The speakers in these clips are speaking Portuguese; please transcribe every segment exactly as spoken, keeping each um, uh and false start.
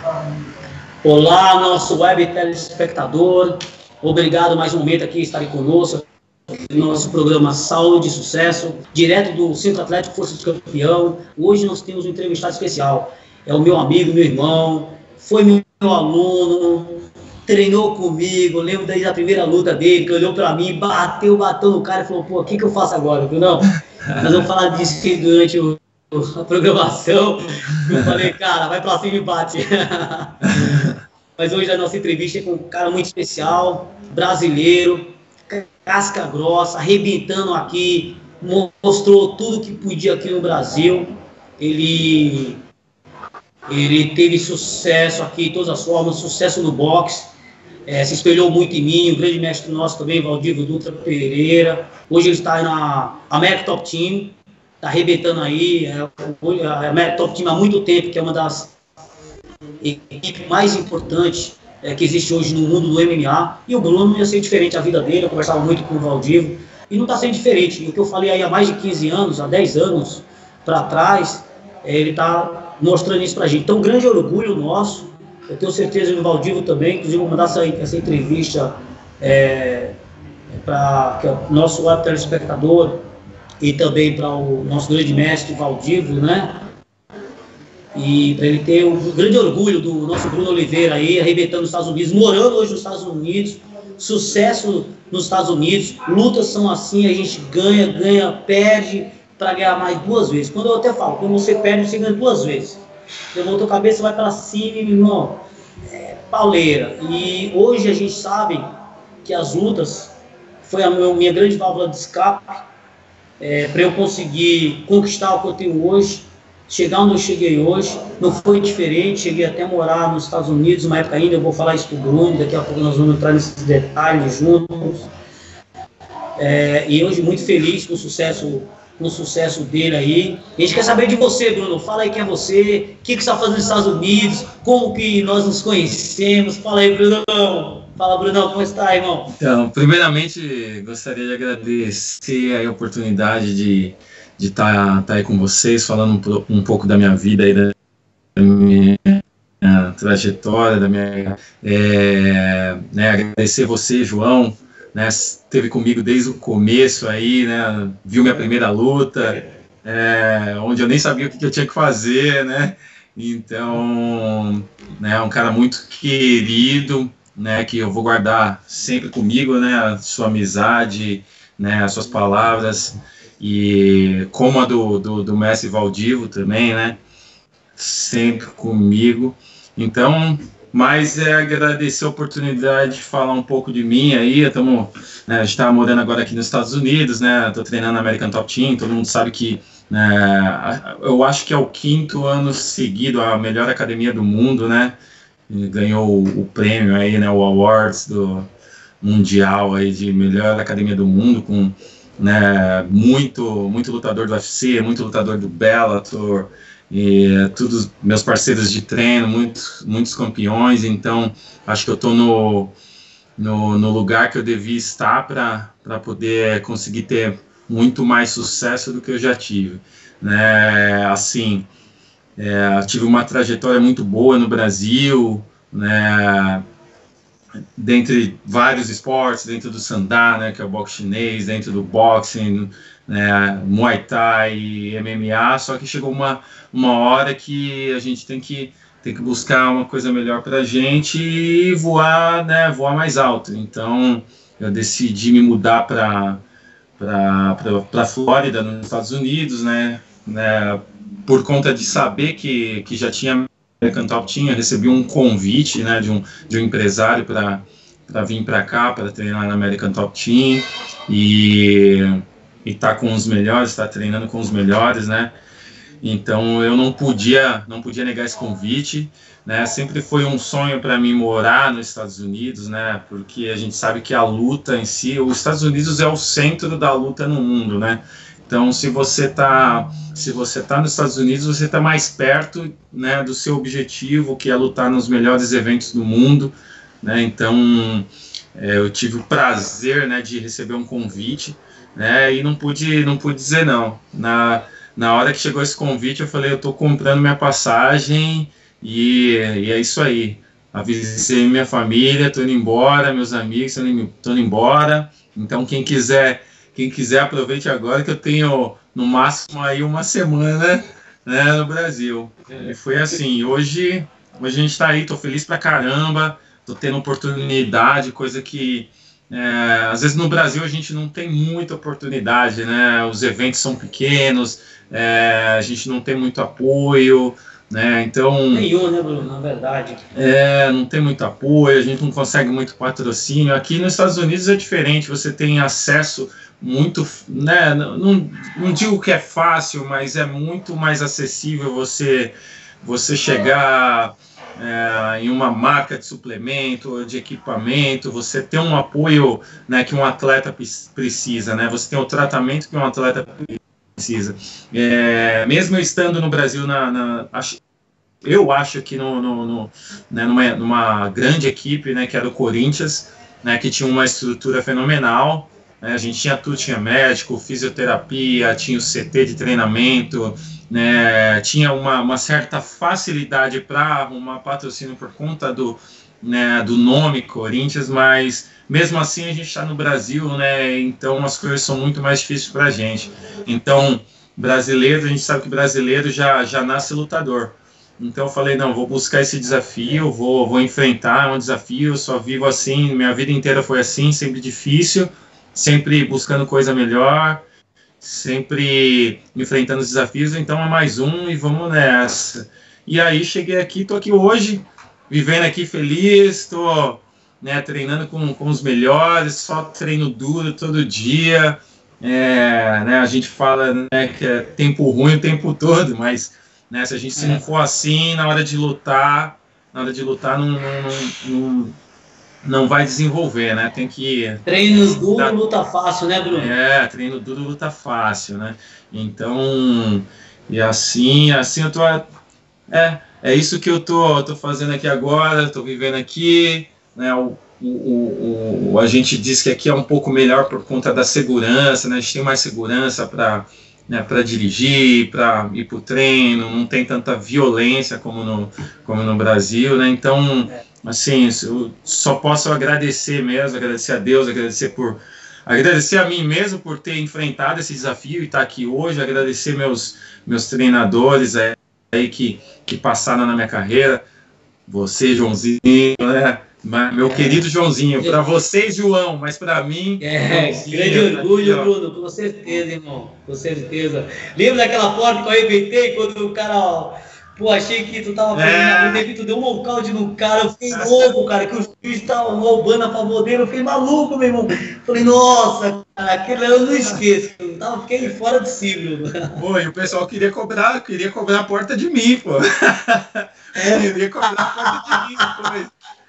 Olá, nosso web telespectador. Obrigado mais um momento aqui estarem conosco no nosso programa Saúde e Sucesso, direto do Centro Atlético Força do Campeão. Hoje nós temos um entrevistado especial. É o meu amigo, meu irmão, foi meu aluno, treinou comigo. Lembro desde a primeira luta dele, que olhou para mim, bateu, bateu no cara e falou: pô, o que, que eu faço agora? Eu falei: não, nós vamos falar disso durante o a programação. Eu falei: cara, vai pra cima e bate. Mas hoje a nossa entrevista é com um cara muito especial, brasileiro, casca grossa, arrebentando aqui, mostrou tudo que podia aqui no Brasil. Ele, ele teve sucesso aqui de todas as formas, sucesso no boxe, é, se espelhou muito em mim, um grande mestre nosso também, Valdívio Dutra Pereira. Hoje ele está na American Top Team, está arrebentando aí, é, a American Top Team há muito tempo, que é uma das equipes mais importantes é, que existe hoje no mundo do M M A. E o Bruno não ia ser diferente a vida dele, eu conversava muito com o Valdívio, e não está sendo diferente. E o que eu falei aí há mais de quinze anos, há dez anos para trás, é, ele está mostrando isso para a gente. Então, um grande orgulho nosso, eu tenho certeza que o Valdívio também, inclusive vou mandar essa, essa entrevista é, para o nosso web telespectador, e também para o nosso grande mestre Valdívio, né? E para ele ter um grande orgulho do nosso Bruno Oliveira aí, arrebentando nos Estados Unidos, morando hoje nos Estados Unidos, sucesso nos Estados Unidos. Lutas são assim, a gente ganha, ganha, perde para ganhar mais duas vezes. Quando eu até falo, quando você perde, você ganha duas vezes. Você volta a cabeça, vai para cima, irmão, é pauleira. E hoje a gente sabe que as lutas foi a minha grande válvula de escape, É, para eu conseguir conquistar o que eu tenho hoje, chegar onde eu cheguei hoje. Não foi diferente, cheguei até a morar nos Estados Unidos, uma época ainda, eu vou falar isso para o Bruno, daqui a pouco nós vamos entrar nesses detalhes juntos. É, e hoje muito feliz com o sucesso, com o sucesso dele aí. A gente quer saber de você, Bruno, fala aí quem é você, o que, que você está fazendo nos Estados Unidos, como que nós nos conhecemos. Fala aí, Bruno. Fala, Brunão, como está, irmão? Então, primeiramente, gostaria de agradecer a oportunidade de de estar tá, tá aí com vocês, falando um, um pouco da minha vida e da minha trajetória, da minha, é, né, agradecer você, João, né, esteve comigo desde o começo aí, né, viu minha primeira luta, é, onde eu nem sabia o que eu tinha que fazer, né, então, né, um cara muito querido, né, que eu vou guardar sempre comigo, né, a sua amizade, né, as suas palavras, e como a do, do, do mestre Valdívio também, né, sempre comigo. Então, mas é agradecer a oportunidade de falar um pouco de mim aí. Estamos, né, a gente está morando agora aqui nos Estados Unidos, né, estou treinando na American Top Team, todo mundo sabe que, né, eu acho que é o quinto ano seguido a melhor academia do mundo, né, ganhou o, o prêmio aí, né, o Awards do Mundial aí de melhor academia do mundo, com, né, muito, muito lutador do U F C, muito lutador do Bellator, e todos meus parceiros de treino, muitos, muitos campeões. Então acho que eu estou no, no, no lugar que eu devia estar para poder conseguir ter muito mais sucesso do que eu já tive, né, assim. É, tive uma trajetória muito boa no Brasil, né, dentre vários esportes, dentro do Sandá, né, que é o boxe chinês, dentro do boxing, né, Muay Thai, M M A, só que chegou uma, uma hora que a gente tem que, tem que buscar uma coisa melhor para a gente e voar, né, voar mais alto. Então eu decidi me mudar para para Flórida, nos Estados Unidos, né, né, por conta de saber que, que já tinha American Top Team, eu recebi um convite, né, de, um, de um empresário para vir para cá, para treinar na American Top Team, e estar tá com os melhores, estar tá treinando com os melhores, né, então eu não podia, não podia negar esse convite, né, sempre foi um sonho para mim morar nos Estados Unidos, né, porque a gente sabe que a luta em si, os Estados Unidos é o centro da luta no mundo, né. Então, se você está se você tá nos Estados Unidos, você está mais perto, né, do seu objetivo, que é lutar nos melhores eventos do mundo, né? Então, é, eu tive o prazer, né, de receber um convite, né, e não pude, não pude dizer não. Na, na hora que chegou esse convite, eu falei, eu estou comprando minha passagem e, e é isso aí. Avisei minha família, tô indo embora, meus amigos estão indo, indo embora. Então quem quiser, quem quiser aproveite agora que eu tenho no máximo aí uma semana, né, no Brasil. E foi assim, hoje, hoje a gente está aí, tô feliz pra caramba, tô tendo oportunidade, coisa que é, às vezes no Brasil a gente não tem muita oportunidade, né? Os eventos são pequenos, é, a gente não tem muito apoio, né? Então, nenhum, né, Bruno? Na verdade. É, não tem muito apoio, a gente não consegue muito patrocínio. Aqui nos Estados Unidos é diferente, você tem acesso muito, né? Não, não digo que é fácil, mas é muito mais acessível você, você chegar é, em uma marca de suplemento, de equipamento, você ter um apoio, né, que um atleta precisa, né? Você tem o tratamento que um atleta precisa. É, mesmo eu estando no Brasil, na, na, eu acho que no, no, no, né, numa, numa grande equipe, né, que era o Corinthians, né, que tinha uma estrutura fenomenal, né, a gente tinha tudo, tinha médico, fisioterapia, tinha o C T de treinamento, né, tinha uma, uma certa facilidade para arrumar patrocínio por conta do, né, do nome Corinthians, mas mesmo assim a gente está no Brasil, né, então as coisas são muito mais difíceis para a gente. Então, brasileiro, a gente sabe que brasileiro já, já nasce lutador. Então eu falei, não, vou buscar esse desafio, vou, vou enfrentar, é um desafio, eu só vivo assim, minha vida inteira foi assim, sempre difícil, sempre buscando coisa melhor, sempre enfrentando os desafios, então é mais um e vamos nessa. E aí cheguei aqui, tô aqui hoje, vivendo aqui feliz, tô, né, treinando com, com os melhores, só treino duro todo dia, é, né, a gente fala, né, que é tempo ruim o tempo todo, mas, né, se a gente se não for assim, na hora de lutar, na hora de lutar não, não, não, não vai desenvolver, né, tem que... Treino duro, dar... luta fácil, né, Bruno? É, treino duro, luta fácil, né, então, e assim, assim eu tô... É, é isso que eu tô, tô fazendo aqui agora, tô vivendo aqui, né, o, o, o, o, a gente diz que aqui é um pouco melhor por conta da segurança, né, a gente tem mais segurança para, né, para dirigir, para ir para o treino, não tem tanta violência como no, como no Brasil, né, então, assim, eu só posso agradecer mesmo, agradecer a Deus, agradecer por, agradecer a mim mesmo por ter enfrentado esse desafio e estar aqui hoje, agradecer meus, meus treinadores, é, aí que, que passaram na minha carreira, você, Joãozinho, né? Meu é. querido Joãozinho, para vocês, João, mas para mim... É, grande orgulho, tá, Bruno, com certeza, irmão, com certeza. Lembra daquela porta que eu arrebentei quando o cara, ó, pô, achei que tu tava fazendo é. a luta, tu deu um nocaute no cara, eu fiquei louco, cara, que os juízes estavam roubando a favor dele, eu fiquei maluco, meu irmão. Falei, nossa, cara, aquele eu não esqueço, eu tava, fiquei fora de si, Bruno. Pô, e o pessoal queria cobrar, queria cobrar a porta de mim, pô. É, queria cobrar a porta de mim depois.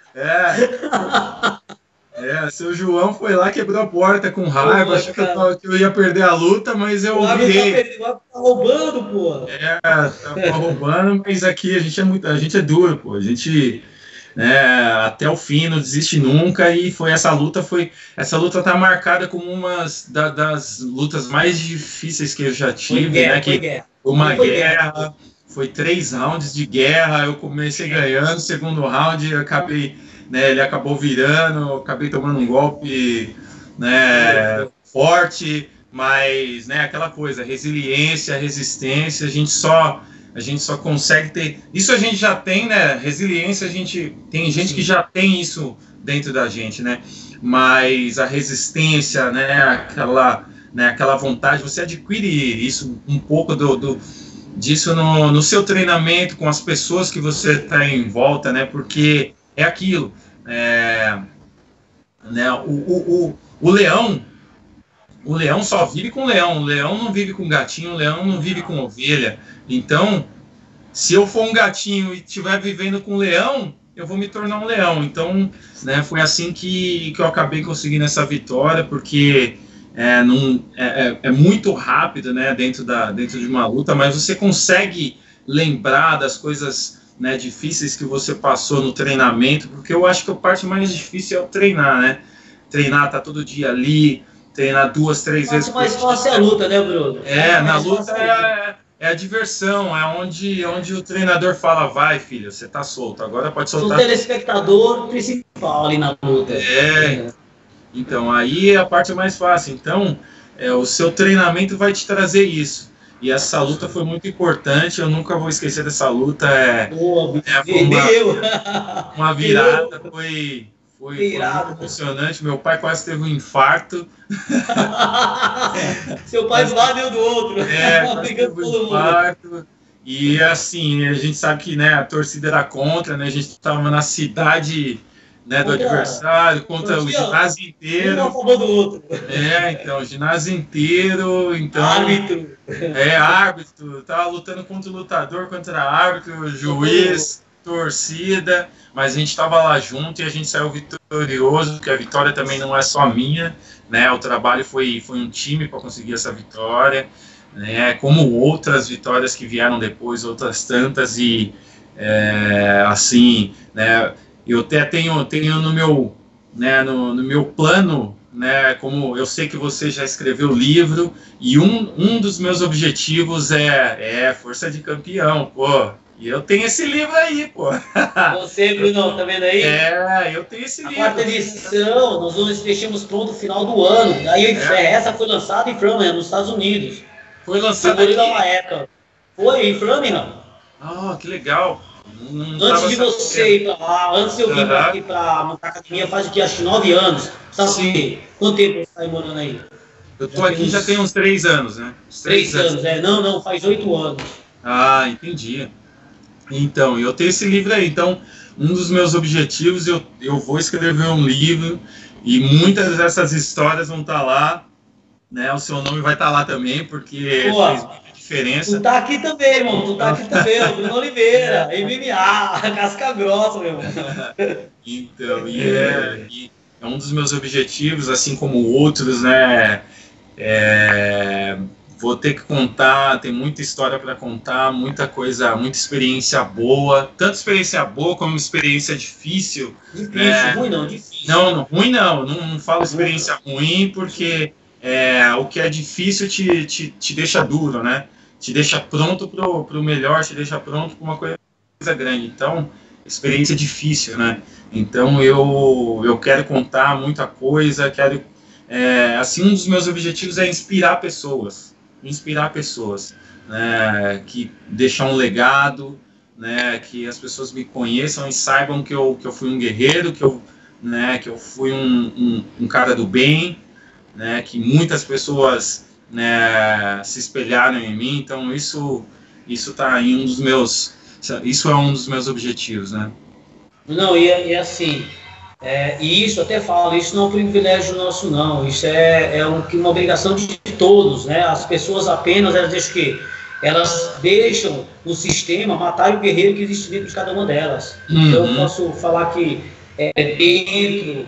É. É, seu João foi lá, quebrou a porta com raiva, achou que eu, que eu ia perder a luta, mas eu virei. Tá, tá roubando, pô. É, tá roubando, mas aqui a gente é muito, a gente é duro, pô. A gente, né, até o fim, não desiste nunca, e foi essa luta, foi essa luta tá marcada como uma da, das lutas mais difíceis que eu já tive, guerra, né? Que guerra. Uma foi guerra, guerra, foi três rounds de guerra, eu comecei ganhando, segundo round, eu acabei, né, ele acabou virando, eu acabei tomando um golpe, né, forte, mas, né, aquela coisa, resiliência, resistência, a gente só a gente só consegue ter, isso a gente já tem, né, resiliência, a gente tem gente que já tem isso dentro da gente, né, mas a resistência, né, aquela, né, aquela vontade, você adquire isso um pouco do, do disso no, no seu treinamento, com as pessoas que você está em volta, né, porque é aquilo, é, né, o, o, o, o leão, o leão só vive com leão, o leão não vive com gatinho, o leão não vive com ovelha, então, se eu for um gatinho e estiver vivendo com leão, eu vou me tornar um leão, então, né, foi assim que, que eu acabei conseguindo essa vitória, porque é, não, é, é muito rápido, né, dentro, da, dentro de uma luta, mas você consegue lembrar das coisas, né, difíceis que você passou no treinamento, porque eu acho que a parte mais difícil é o treinar, né? Treinar, tá todo dia ali, treinar duas, três vezes por dia. Mais fácil é a luta, né, Bruno? É, na luta é, é a diversão, é onde, onde o treinador fala, vai filho, você tá solto, agora pode soltar. O telespectador principal ali na luta. É, então aí é a parte mais fácil. Então, é, o seu treinamento vai te trazer isso. E essa luta foi muito importante, eu nunca vou esquecer dessa luta. É, Boa, é, foi uma, uma virada, foi, foi, foi muito emocionante. Meu pai quase teve um infarto. Seu pai do lado e eu do outro. É, quase teve um infarto. E assim, a gente sabe que, né, a torcida era contra, né, a gente estava na cidade, né, do adversário, contra o ginásio inteiro. Um a favor do outro. É, então, o ginásio inteiro, então... Árbitro. É, árbitro, tava lutando contra o lutador, contra árbitro, juiz, torcida, mas a gente tava lá junto e a gente saiu vitorioso, porque a vitória também não é só minha, né, o trabalho foi, foi um time para conseguir essa vitória, né, como outras vitórias que vieram depois, outras tantas, e é, assim, né, eu até tenho, tenho no meu, né, no, no meu plano, né, como eu sei que você já escreveu livro, e um, um dos meus objetivos é, é Força de Campeão, pô, e eu tenho esse livro aí, pô. Você, Bruno, tá vendo aí? É, eu tenho esse a livro. A quarta edição, nós vamos, deixamos pronto no final do ano, aí é. essa foi lançada em Framingham, nos Estados Unidos. Foi lançada aqui? Uma época. Foi em Framingham. Ah, que legal. Não antes de você ir pra lá, antes de eu vir uhum. pra aqui pra montar academia, faz aqui acho que nove anos. Sabe Sim. Quanto tempo você tá aí morando aí? Eu tô já aqui uns... já tem uns três anos, né? Uns três, três anos, anos, é. Não, não, faz oito anos. Ah, entendi. Então, eu tenho esse livro aí. Então, um dos meus objetivos, eu, eu vou escrever um livro e muitas dessas histórias vão estar lá, né? O seu nome vai estar lá também, porque Pô, fez muita diferença. Tu tá aqui também, irmão. Tu tá aqui também, o Bruno Oliveira, M M A, casca grossa, meu irmão. Então, e é, e é um dos meus objetivos, assim como outros, né? É, vou ter que contar, tem muita história para contar, muita coisa, muita experiência boa, tanto experiência boa como experiência difícil. Difícil, né? Ruim não, difícil. Não, não ruim não, não, não falo experiência ruim, porque é, o que é difícil te, te, te deixa duro, né? Te deixa pronto para o melhor, te deixa pronto para uma coisa grande. Então, experiência difícil, né? Então, eu, eu quero contar muita coisa, quero... É, assim, um dos meus objetivos é inspirar pessoas, inspirar pessoas, né, que deixar um legado, né, que as pessoas me conheçam e saibam que eu, que eu fui um guerreiro, que eu, né, que eu fui um, um, um cara do bem, né, que muitas pessoas, né, se espelharam em mim. Então isso isso tá em um dos meus, isso é um dos meus objetivos, né? Não, e, e assim, é, e isso até falo, isso não é um privilégio nosso não, isso é, é um, uma obrigação de todos, né? As pessoas apenas, elas deixam que elas deixam o sistema matar o guerreiro que existe dentro de cada uma delas. Uhum. Então eu posso falar que é, dentro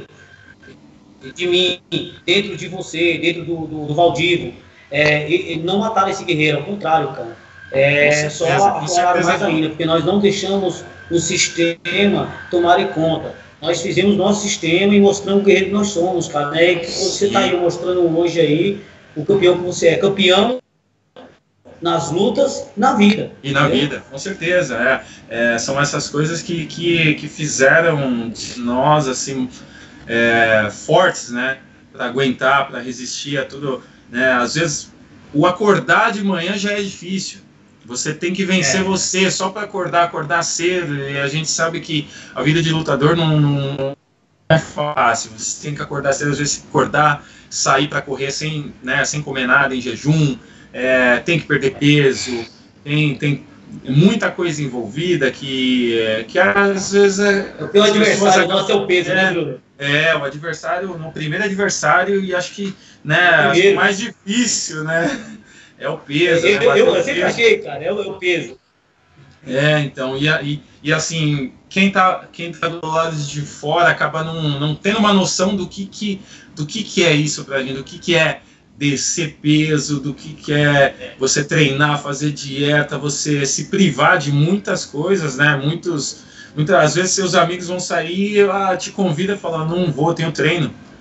de mim, dentro de você, dentro do, do, do Valdivo, é, e, e não mataram esse guerreiro, ao contrário, cara. É, só afloraram mais ainda, porque nós não deixamos o sistema tomar conta. Nós fizemos nosso sistema e mostramos o guerreiro que nós somos, cara. Né? E que você está aí mostrando hoje aí o campeão que você é. Campeão nas lutas, na vida. E na né? vida, com certeza. É, é, são essas coisas que, que, que fizeram de nós, assim, é, fortes, né? Para aguentar, para resistir a tudo. Né? Às vezes, o acordar de manhã já é difícil. Você tem que vencer é. você só para acordar, acordar cedo. E a gente sabe que a vida de lutador não, não é fácil. Você tem que acordar cedo, às vezes acordar, sair para correr sem, né, sem comer nada, em jejum. É, tem que perder peso. Tem, tem muita coisa envolvida que, que às vezes... É, o teu adversário não é seu peso, é, né? É, o adversário, no primeiro adversário, e acho que, né, acho que mais difícil, né? É o peso. Eu, né? eu, eu, eu sempre achei, cara, é o, é o peso. É, então, e, e, e assim, quem tá, quem tá do lado de fora acaba não, não tendo uma noção do que, que, do que, que é isso pra gente, do que, que é descer peso, do que, que é você treinar, fazer dieta, você se privar de muitas coisas, né? Muitos, muitas às vezes seus amigos vão sair e ah, te convida e falar, não vou, tenho treino.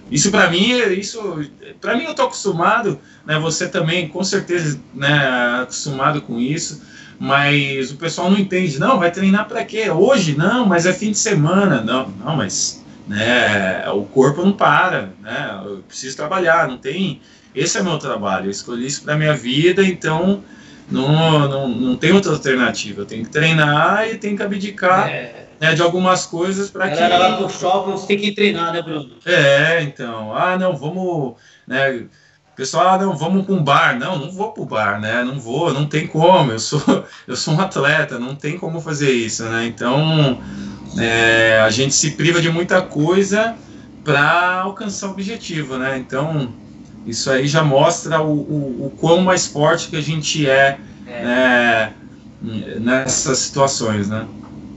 Isso para mim, isso para mim eu tô acostumado, né? Você também, com certeza, né? Acostumado com isso, mas o pessoal não entende. Não, vai treinar para quê? Hoje não, mas é fim de semana. Não, não, mas né? O corpo não para, né? Eu preciso trabalhar, não tem. Esse é meu trabalho. Eu escolhi isso para minha vida, então não, não, não tem outra alternativa. Eu tenho que treinar e tenho que abdicar. É. Né, de algumas coisas para que... Ela vai pro shopping, você tem que treinar, né, Bruno? É, então, ah, não, vamos, né, pessoal, ah, não, vamos para um bar, não, não vou para o bar, né, não vou, não tem como, eu sou, eu sou um atleta, não tem como fazer isso, né, então, é, a gente se priva de muita coisa para alcançar o objetivo, né, então, isso aí já mostra o, o, o quão mais forte que a gente é, é. Né, nessas situações, né.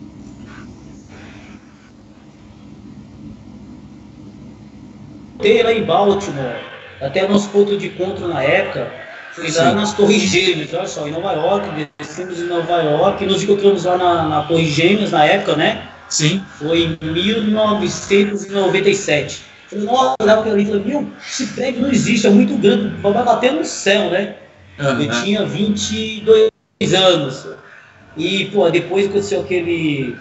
Lá em Baltimore, até nosso ponto de encontro na época, foi lá nas Torres Gêmeas, olha só, em Nova York, descemos em Nova York, e nos encontramos lá na, na Torre Gêmeas na época, né? Sim. Foi em mil novecentos e noventa e sete. Falei, nossa, eu olhava aquilo ali e falei, meu, esse prédio não existe, é muito grande, vai bater no céu, né? Uhum. Eu tinha vinte e dois anos. E, pô, depois aconteceu aquele...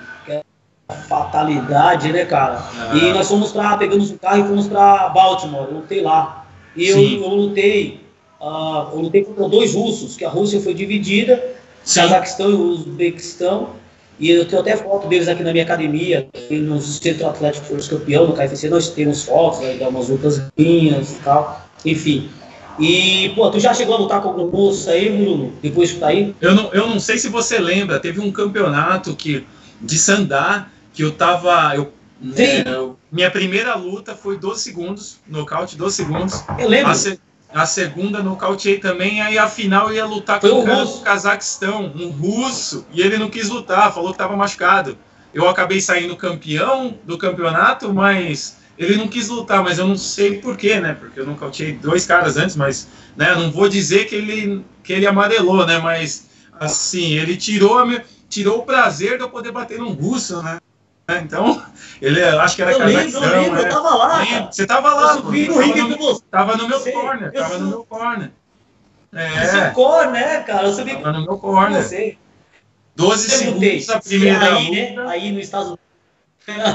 fatalidade, né, cara? Ah. E nós fomos pra, pegamos um carro e fomos pra Baltimore, eu lutei lá. E eu, eu lutei, uh, eu lutei contra dois russos, que a Rússia foi dividida, Sim. Cazaquistão e Uzbequistão, e eu tenho até foto deles aqui na minha academia, no Centro Atlético Força Campeão, no K F C, nós temos fotos, né, umas lutas minhas e tal, enfim. E, pô, tu já chegou a lutar com algum russo aí, Bruno, depois que tá aí? Eu não, eu não sei se você lembra, teve um campeonato que, de sandá, que eu tava, eu, é, eu, minha primeira luta foi doze segundos, nocaute, doze segundos. Eu lembro. A, se, a segunda nocauteei também, aí a final eu ia lutar foi com o cara do Cazaquistão, um russo, e ele não quis lutar, falou que tava machucado. Eu acabei saindo campeão do campeonato, mas ele não quis lutar, mas eu não sei porquê, né, porque eu nocauteei dois caras antes, mas, né, não vou dizer que ele, que ele amarelou, né, mas, assim, ele tirou, a minha, tirou o prazer de eu poder bater num russo, né. Então, ele acho que era eu Cazaquistão. Lembro, eu lembro, eu tava lá. Cara. Você tava lá, eu subi no ringue com você. Tava no meu corner, tava no meu corner. É. Seu corner, né, cara? Eu subi tava no meu corner. Você. doze segundos a primeira aí, luta. Né? Aí nos Estados Unidos.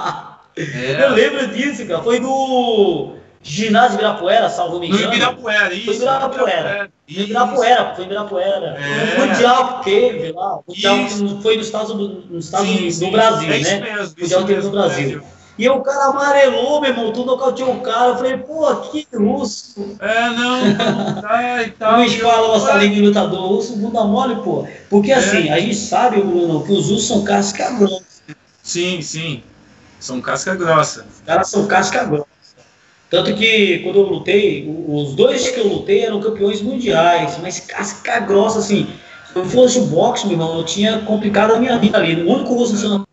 É. Eu lembro disso, cara. Foi no ginásio Ibirapuera, salvo me engano. No Ibirapuera, isso. Foi em Ibirapuera. Foi em Ibirapuera, foi em Ibirapuera. É. O Mundial que teve lá. O Mundial foi nos Estados Unidos, no Brasil, é isso né? Mesmo, o Mundial teve no Brasil. Mesmo. E o cara amarelou, meu irmão, tu nocauteou o cara. Eu falei, pô, que russo. É, não, não tá e tal. Luiz fala nossa liga de lutador, russo, bunda mole, pô. Porque é. assim, a gente sabe, Bruno, que os russos são casca grossa. Sim, sim. São casca grossa. Os caras são casca grossa. Tanto que, quando eu lutei, os dois que eu lutei eram campeões mundiais, mas casca grossa, assim. Se eu fosse o boxe, meu irmão, eu tinha complicado a minha vida ali. O único russo sendo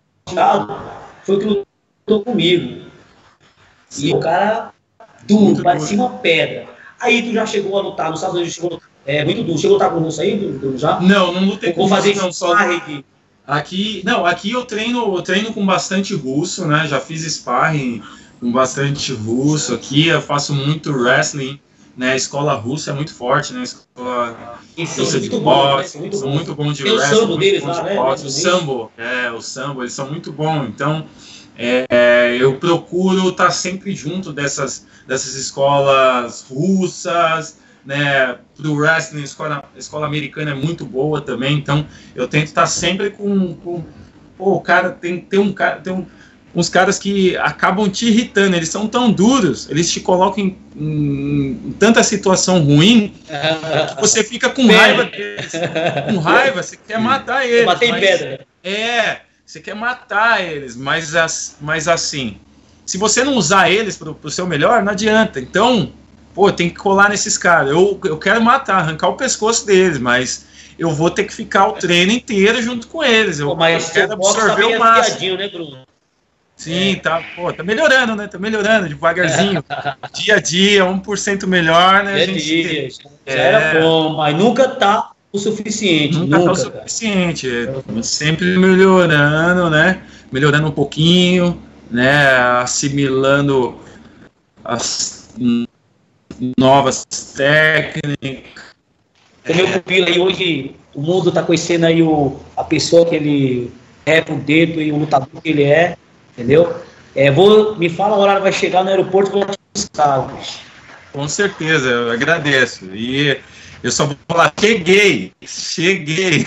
foi o que lutou comigo. E o cara duro, parecia uma pedra. Aí tu já chegou a lutar nos Estados Unidos, chegou, é muito duro. Chegou a lutar com o russo aí, Bruno, já? Não, não lutei com o russo, não, só aqui, não, aqui eu treino, eu treino com bastante russo, né? Já fiz sparring com bastante russo aqui, eu faço muito wrestling, né? A escola russa é muito forte, né? A escola Isso, russa de boxe, muito são bom. muito bons de Tem wrestling, o sambo deles lá, né? O sambo, é, o sambo, eles são muito bons, então é, eu procuro estar sempre junto dessas, dessas escolas russas, né? Pro wrestling, a escola, a escola americana é muito boa também, então eu tento estar sempre com, com pô, o cara tem, tem um cara, tem um uns caras que acabam te irritando, eles são tão duros, eles te colocam em, em, em tanta situação ruim, que você fica com raiva deles, com raiva, você quer matar eles. Bater em pedra. É, você quer matar eles, mas, mas assim, se você não usar eles pro, pro seu melhor, não adianta, então, pô, tem que colar nesses caras, eu, eu quero matar, arrancar o pescoço deles, mas eu vou ter que ficar o treino inteiro junto com eles, eu, pô, mas eu quero absorver tá o máximo. Né, Bruno? Sim, é. tá, pô, tá melhorando, né? Tá melhorando devagarzinho. Dia a dia, um por cento melhor, né? Dia a gente, dia. Já é, era bom, mas nunca tá o suficiente. Nunca, nunca tá o suficiente. É. Sempre melhorando, né? Melhorando um pouquinho, né? Assimilando as novas técnicas. O meu pupilo aí hoje, o mundo está conhecendo aí o, a pessoa que ele é por dentro e o lutador que ele é, entendeu? É, vou, me fala a hora que vai chegar no aeroporto e vou te buscar. Com certeza, eu agradeço. E eu só vou falar, cheguei, cheguei.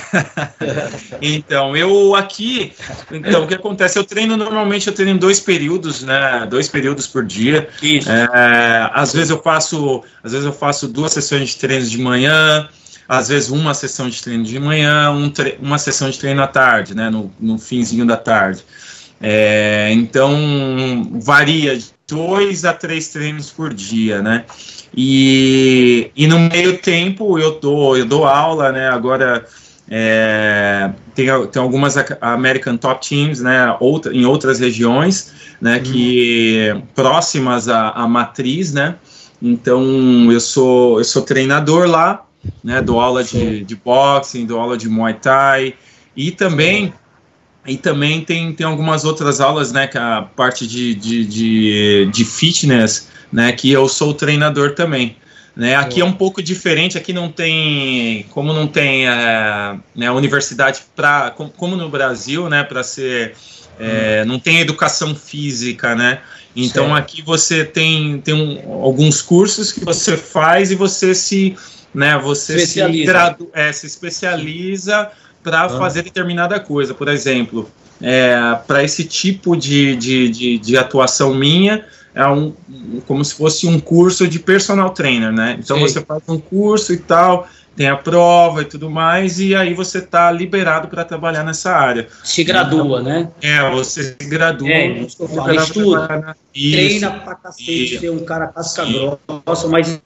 Então, eu aqui, então, o que acontece? Eu treino, normalmente eu treino em dois períodos, né? Dois períodos por dia. Isso. É, às vezes eu faço, às vezes eu faço duas sessões de treino de manhã, às vezes uma sessão de treino de manhã, um tre- uma sessão de treino à tarde, né? No, no finzinho da tarde. É, então, varia de dois a três treinos por dia, né? E, e no meio tempo eu dou, eu dou aula, né? Agora é, tem, tem algumas American Top Teams, né? Outra, em outras regiões, né? Uhum. Que próximas à, à matriz, né? Então eu sou, eu sou treinador lá, né? Dou aula de, de boxing, dou aula de Muay Thai e também E também tem, tem algumas outras aulas, né, que a parte de, de, de, de fitness, né, que eu sou treinador também. Né, aqui é um pouco diferente, aqui não tem, como não tem é, né, universidade para, como, como no Brasil, né, para ser, é, não tem educação física, né, então certo. Aqui você tem, tem um, alguns cursos que você faz e você se, né, você se, gradu, é, se especializa para ah. fazer determinada coisa. Por exemplo, é, para esse tipo de, de, de, de atuação minha, é um, como se fosse um curso de personal trainer, né? Então Sim. Você faz um curso e tal, tem a prova e tudo mais, e aí você está liberado para trabalhar nessa área. Se gradua, então, né? É, você se gradua. É, isso que eu falo, estuda, na... treina pra cacete, ser um cara casca grossa, mas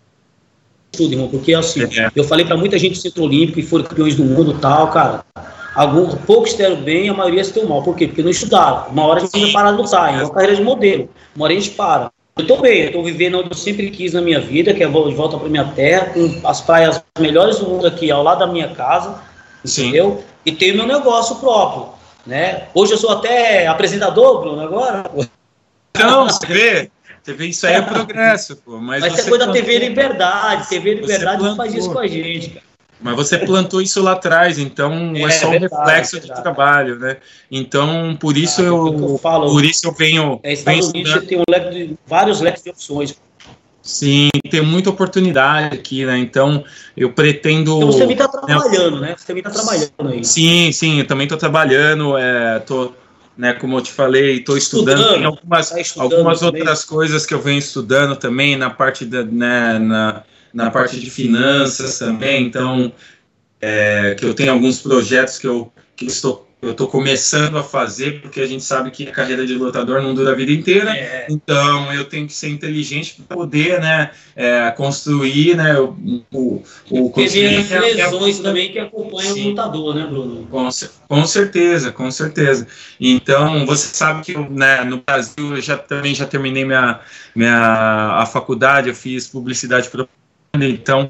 tudo, irmão, porque assim, é. eu falei para muita gente do Centro Olímpico que foram campeões do mundo e tal, cara, alguns, poucos deram bem, a maioria se deu mal, por quê? Porque não estudaram, uma hora a gente para de lutar, é uma carreira de modelo, uma hora a gente para. Eu tô bem, eu tô vivendo onde eu sempre quis na minha vida, que é de volta pra minha terra, com as praias melhores do mundo aqui ao lado da minha casa, Sim. entendeu? E tenho meu negócio próprio, né? Hoje eu sou até apresentador, Bruno, agora. Não, você vê... T V, isso aí é progresso, pô. Mas, mas você é coisa da T V Liberdade. T V Liberdade não faz isso com a gente, cara. Mas você plantou isso lá atrás, então é, é só um verdade, reflexo é de trabalho, né? Então, por isso ah, eu, eu falo, por isso eu venho... É, Estados Unidos tem um leque de, vários leques de opções. Sim, tem muita oportunidade aqui, né? Então, eu pretendo... Então você também está trabalhando, né? Você também está trabalhando aí. Sim, sim, eu também estou trabalhando, é, tô... Né, como eu te falei, estou estudando, estudando, tem algumas, tá estudando algumas outras coisas que eu venho estudando também na parte, da, né, na, na parte de finanças também, então é, que eu tenho alguns projetos que eu que estou eu estou começando a fazer, porque a gente sabe que a carreira de lutador não dura a vida inteira, é. Então eu tenho que ser inteligente para poder, né, é, construir, né, o... o, o Teve as lesões também que acompanham Sim. o lutador, né, Bruno? Com, com certeza, com certeza. Então, você sabe que, né, no Brasil eu já, também já terminei minha, minha, a faculdade, eu fiz publicidade propaganda, então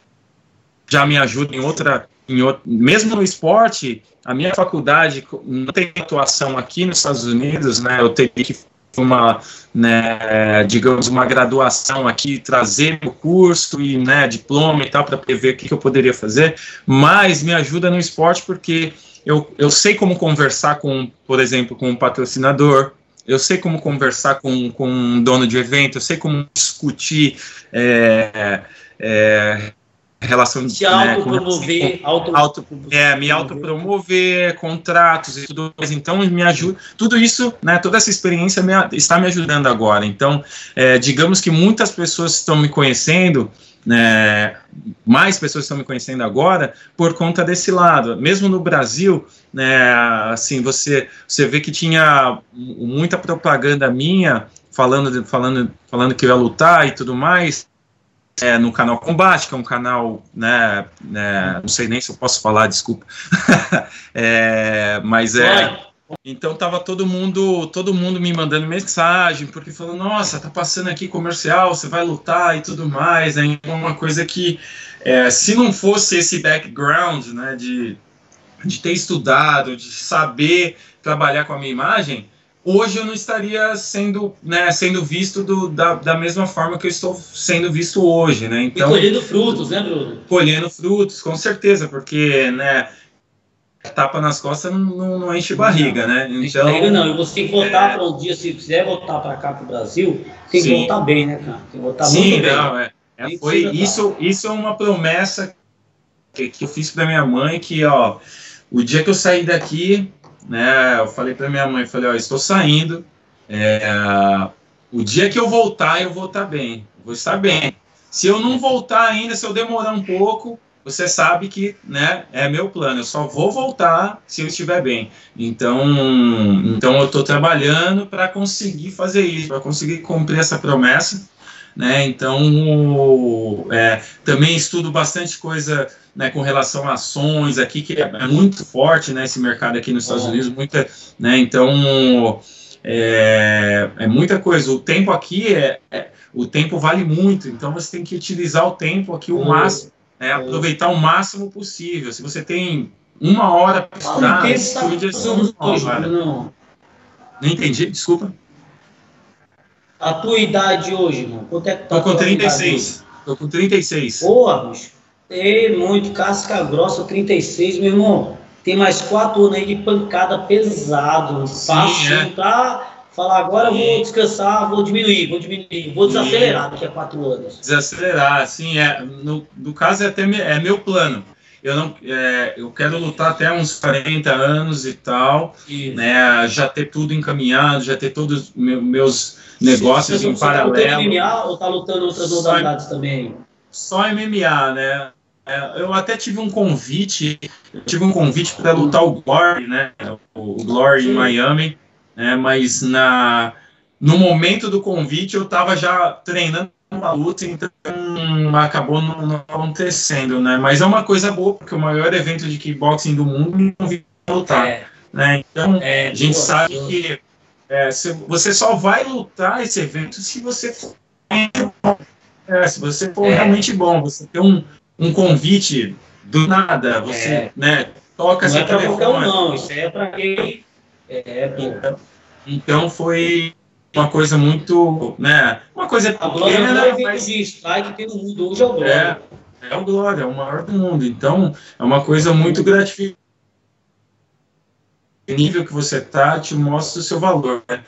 já me ajuda em outra... Em outro, mesmo no esporte, a minha faculdade não tem atuação aqui nos Estados Unidos, né? Eu teria que uma, né, digamos, uma graduação aqui, trazer o curso e, né, diploma e tal para prever o que, que eu poderia fazer, mas me ajuda no esporte porque eu, eu sei como conversar com, por exemplo, com um patrocinador, eu sei como conversar com, com um dono de evento, eu sei como discutir é, é, relação de... Se autopromover, né, auto, auto, é, me autopromover, contratos e tudo mais, então me ajuda, tudo isso, né, toda essa experiência me, está me ajudando agora, então, é, digamos que muitas pessoas estão me conhecendo, né, mais pessoas estão me conhecendo agora por conta desse lado, mesmo no Brasil, né, assim, você, você vê que tinha muita propaganda minha, falando, falando, falando que eu ia lutar e tudo mais, É, no canal Combate, que é um canal, né, né, não sei nem se eu posso falar, desculpa, é, mas é, então tava todo mundo, todo mundo me mandando mensagem, porque falou, nossa, tá passando aqui comercial, você vai lutar e tudo mais, né, então uma coisa que, é, se não fosse esse background, né, de, de ter estudado, de saber trabalhar com a minha imagem, hoje eu não estaria sendo, né, sendo visto do, da, da mesma forma que eu estou sendo visto hoje, né? Então, e colhendo frutos, né, Bruno? Colhendo frutos, com certeza, porque, né, tapa nas costas não, não, não enche barriga, não, né? Então, barriga não, e você tem que voltar é... para um dia, se quiser voltar para cá, para o Brasil, tem que Sim. voltar bem, né, cara? Tem que voltar Sim, muito não, bem. É, é, foi, isso, isso é uma promessa que, que eu fiz para minha mãe, que, ó, o dia que eu sair daqui, né, eu falei para minha mãe, falei, ó, estou saindo, é, o dia que eu voltar, eu vou estar bem, vou estar bem. Se eu não voltar ainda, se eu demorar um pouco, você sabe que, né, é meu plano, eu só vou voltar se eu estiver bem. Então, então eu estou trabalhando para conseguir fazer isso, para conseguir cumprir essa promessa, né? Então, é, também estudo bastante coisa, né, com relação a ações aqui, que é muito forte, né, esse mercado aqui nos Estados Unidos, muita, né, então, é, é muita coisa. O tempo aqui, é, é, o tempo vale muito, então você tem que utilizar o tempo aqui o máximo, né, aproveitar o máximo possível. Se você tem uma hora para estudar, estude assim uma hora. Não entendi, desculpa. A tua idade hoje, mano? Quanto é que tá? Tô com trinta e seis. Tô com trinta e seis. Porra, bicho. Ei, muito casca grossa, trinta e seis, meu irmão. Tem mais quatro anos aí de pancada pesado. Fácil, é. Tá? Falar agora eu vou descansar, vou diminuir, vou diminuir, vou desacelerar daqui a quatro anos. Desacelerar, sim, é. No, no caso é até me, é meu plano. Eu não, é, eu quero lutar até uns quarenta anos e tal, Isso. né? Já ter tudo encaminhado, já ter todos os meus negócios você, em você paralelo. Você tá lutando M M A ou tá lutando outras modalidades também? Só M M A, né? É, eu até tive um convite, eu tive um convite para lutar o Glory, né? O, o Glory Sim. em Miami. É, mas na, no momento do convite eu estava já treinando uma luta, então acabou não, não acontecendo, né? Mas é uma coisa boa, porque o maior evento de kickboxing do mundo não vi lutar, é. né? Então é, a gente boa, sabe boa. que é, se, você só vai lutar esse evento se você for, é, se você for é. realmente bom, você tem um, um convite do nada, você é. né, toca não seu é pra telefone. Qualquer um, não, isso é para quem É, então, então foi uma coisa muito, né, uma coisa a pequena, é mas de strike que no mundo hoje é o Glória. É, é o Glória, é o maior do mundo. Então é uma coisa muito gratificante. O nível que você tá te mostra o seu valor, né?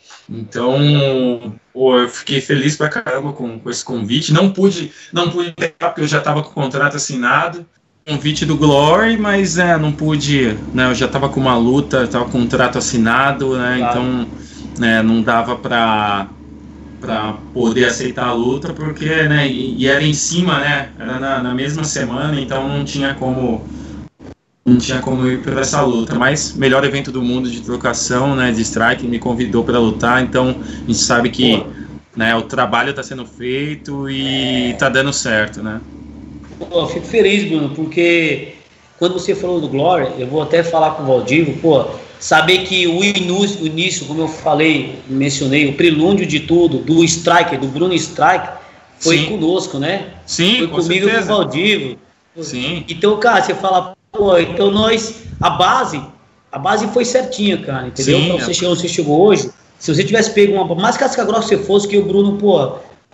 Então, pô, eu fiquei feliz pra caramba com, com esse convite. Não pude, não pude pegar porque eu já estava com o contrato assinado. Convite do Glory, mas é, não pude, né, eu já estava com uma luta, estava com um contrato assinado, né, claro. Então né, não dava para para poder aceitar a luta, porque, né, e, e era em cima, né, era na, na mesma semana, então não tinha como não tinha como ir para essa luta, mas melhor evento do mundo de trocação, né, de strike, me convidou para lutar, então a gente sabe que, né, o trabalho está sendo feito e está dando certo, né. Pô, eu fico feliz, Bruno, porque quando você falou do Glória, eu vou até falar com o Valdivo, pô, saber que o início, o início, como eu falei, mencionei, o prelúdio de tudo, do Striker, do Bruno Striker, foi Sim. conosco, né? Sim, foi com comigo certeza. e com o Valdivo. Sim. Então, cara, você fala, pô, então nós, a base, a base foi certinha, cara, entendeu? Sim, então você, é... chegou, você chegou hoje, se você tivesse pego uma, mais casca grossa você fosse, que o Bruno, pô,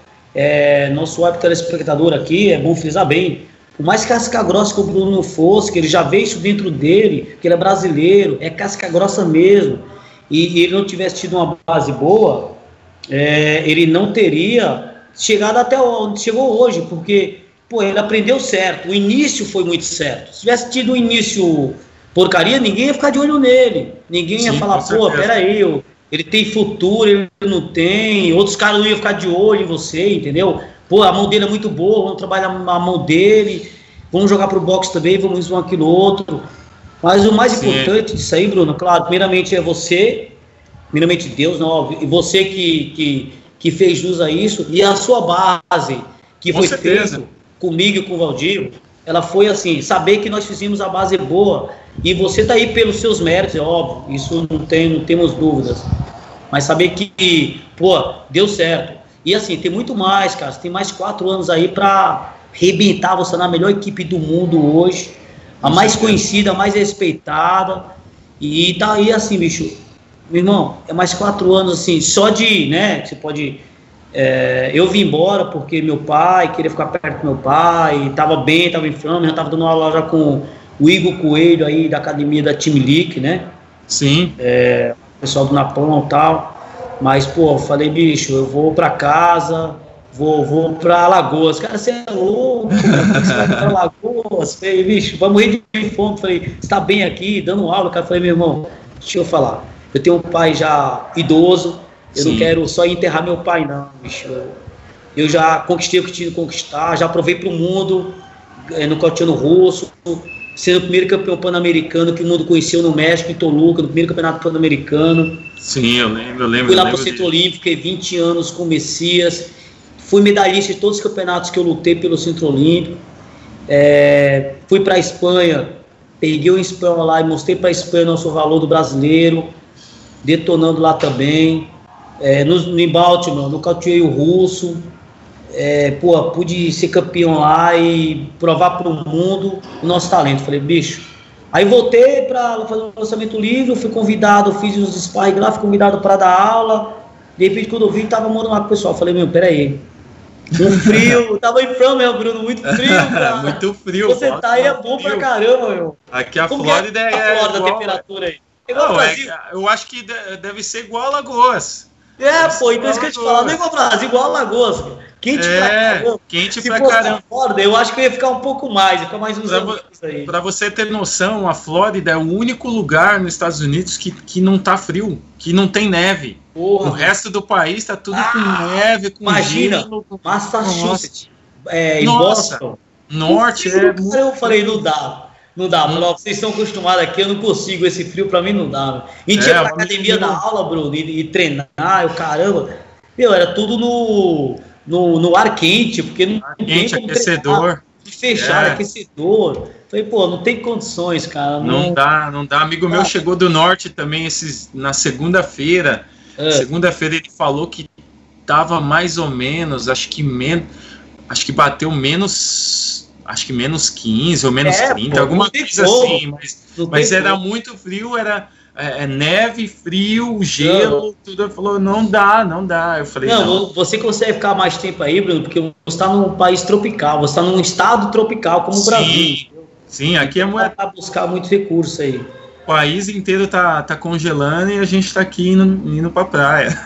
É, nosso web telespectador aqui, é bom frisar bem, por mais casca grossa que o Bruno fosse, que ele já vê isso dentro dele, que ele é brasileiro, é casca grossa mesmo, e, e ele não tivesse tido uma base boa, é, ele não teria chegado até onde chegou hoje, porque pô, ele aprendeu certo, o início foi muito certo. Se tivesse tido um início porcaria, ninguém ia ficar de olho nele, ninguém ia Sim, falar, pô, peraí, eu ele tem futuro, ele não tem, outros caras não iam ficar de olho em você, entendeu? Pô, a mão dele é muito boa, vamos trabalhar a mão dele, vamos jogar pro boxe também, vamos isso, aquilo, outro. Mas o mais Sim. importante disso aí, Bruno, claro, primeiramente é você, primeiramente Deus, não, óbvio, e você que, que, que fez jus a isso, e a sua base, que Com foi certeza. feita comigo e com o Valdir, ela foi assim, saber que nós fizemos a base boa, e você tá aí pelos seus méritos, é óbvio, isso não, tem, não temos dúvidas, mas saber que, pô, deu certo. E assim, tem muito mais, cara, você tem mais quatro anos aí pra arrebentar, você na melhor equipe do mundo hoje, a mais conhecida, a mais respeitada, e tá aí assim, bicho, Meu irmão, é mais quatro anos, assim, só de, né, você pode... É, eu vim embora porque meu pai, queria ficar perto do meu pai, estava bem, estava em flama, já estava dando aula já com o Igor Coelho aí, da academia da Team League, né? Sim. É, o pessoal do Napão e tal, mas, pô, eu falei, bicho, eu vou pra casa, vou, vou pra Alagoas. Cara, você é louco, você vai pra Alagoas? Falei, bicho, vai morrer de fome. Falei, você tá bem aqui, dando aula? Cara, falei, meu irmão, deixa eu falar, eu tenho um pai já idoso, eu Sim. não quero só enterrar meu pai, não, bicho. Eu, eu já conquistei o que tinha que conquistar, já provei pro mundo, é, no cotidiano russo, sendo o primeiro campeão pan-americano que o mundo conheceu no México, em Toluca, no primeiro campeonato pan-americano. Sim, eu lembro, eu lembro. Fui lá pro Centro Olímpico, fiquei vinte anos com o Messias, fui medalhista de todos os campeonatos que eu lutei pelo Centro Olímpico. É, fui pra Espanha, peguei o espanhol lá e mostrei pra Espanha nosso valor do brasileiro, detonando lá também. É, no, em Baltimore, nocauteei o russo, é, pô, pude ser campeão lá e provar para o mundo o nosso talento. Falei, bicho. Aí voltei para fazer o lançamento livre, fui convidado, fiz os sparring lá, fui convidado para dar aula. De repente, quando eu vi, tava mandando lá pro pessoal. Falei, meu, peraí. Um frio, tava em Fran mesmo, Bruno, muito frio, cara. Muito frio. Você tá aí, é bom frio. Pra caramba, meu. Aqui a Como Flórida é, é, a Flórida, igual, a temperatura aí. É não, é, eu acho que deve ser igual a Alagoas. É, pô, então isso que eu te falar, não é igual a Brasil, igual a Alagoas. Quente é, pra caramba. Quente Se pra fosse caramba. a Flórida, eu acho que eu ia ficar um pouco mais, ia ficar mais uns pra, anos aí. Pra você ter noção, a Flórida é o único lugar nos Estados Unidos que, que não tá frio, que não tem neve. Porra. O resto do país tá tudo ah, com neve, com imagina, gelo. Massachusetts, é, em Nossa, Boston. Norte frio, é... Cara, eu falei, não dá. Não dá, hum. Vocês estão acostumados aqui, eu não consigo, esse frio pra mim não dá. A gente é, ia pra academia dar aula, Bruno, e, e treinar, eu caramba. Meu, era tudo no, no, no ar quente, porque não ar quente, tem como aquecedor. Treinar, fechar, é. aquecedor. Falei, pô, não tem condições, cara. Não, não dá, não dá. Amigo meu chegou do norte também esses, na segunda-feira. É. Segunda-feira ele falou que tava mais ou menos, acho que menos, acho que bateu menos, acho que menos quinze ou menos é, trinta, pô, alguma coisa assim, mas, mas era como. Muito frio, era é, neve, frio, gelo, não. tudo. Ele falou, não dá, não dá. Eu falei, não, não. Você consegue ficar mais tempo aí, Bruno, porque você está num país tropical, você está num estado tropical como sim, o Brasil. Sim, aqui é muito. Para buscar muito recurso aí. O país inteiro tá, tá congelando e a gente tá aqui indo, indo pra praia.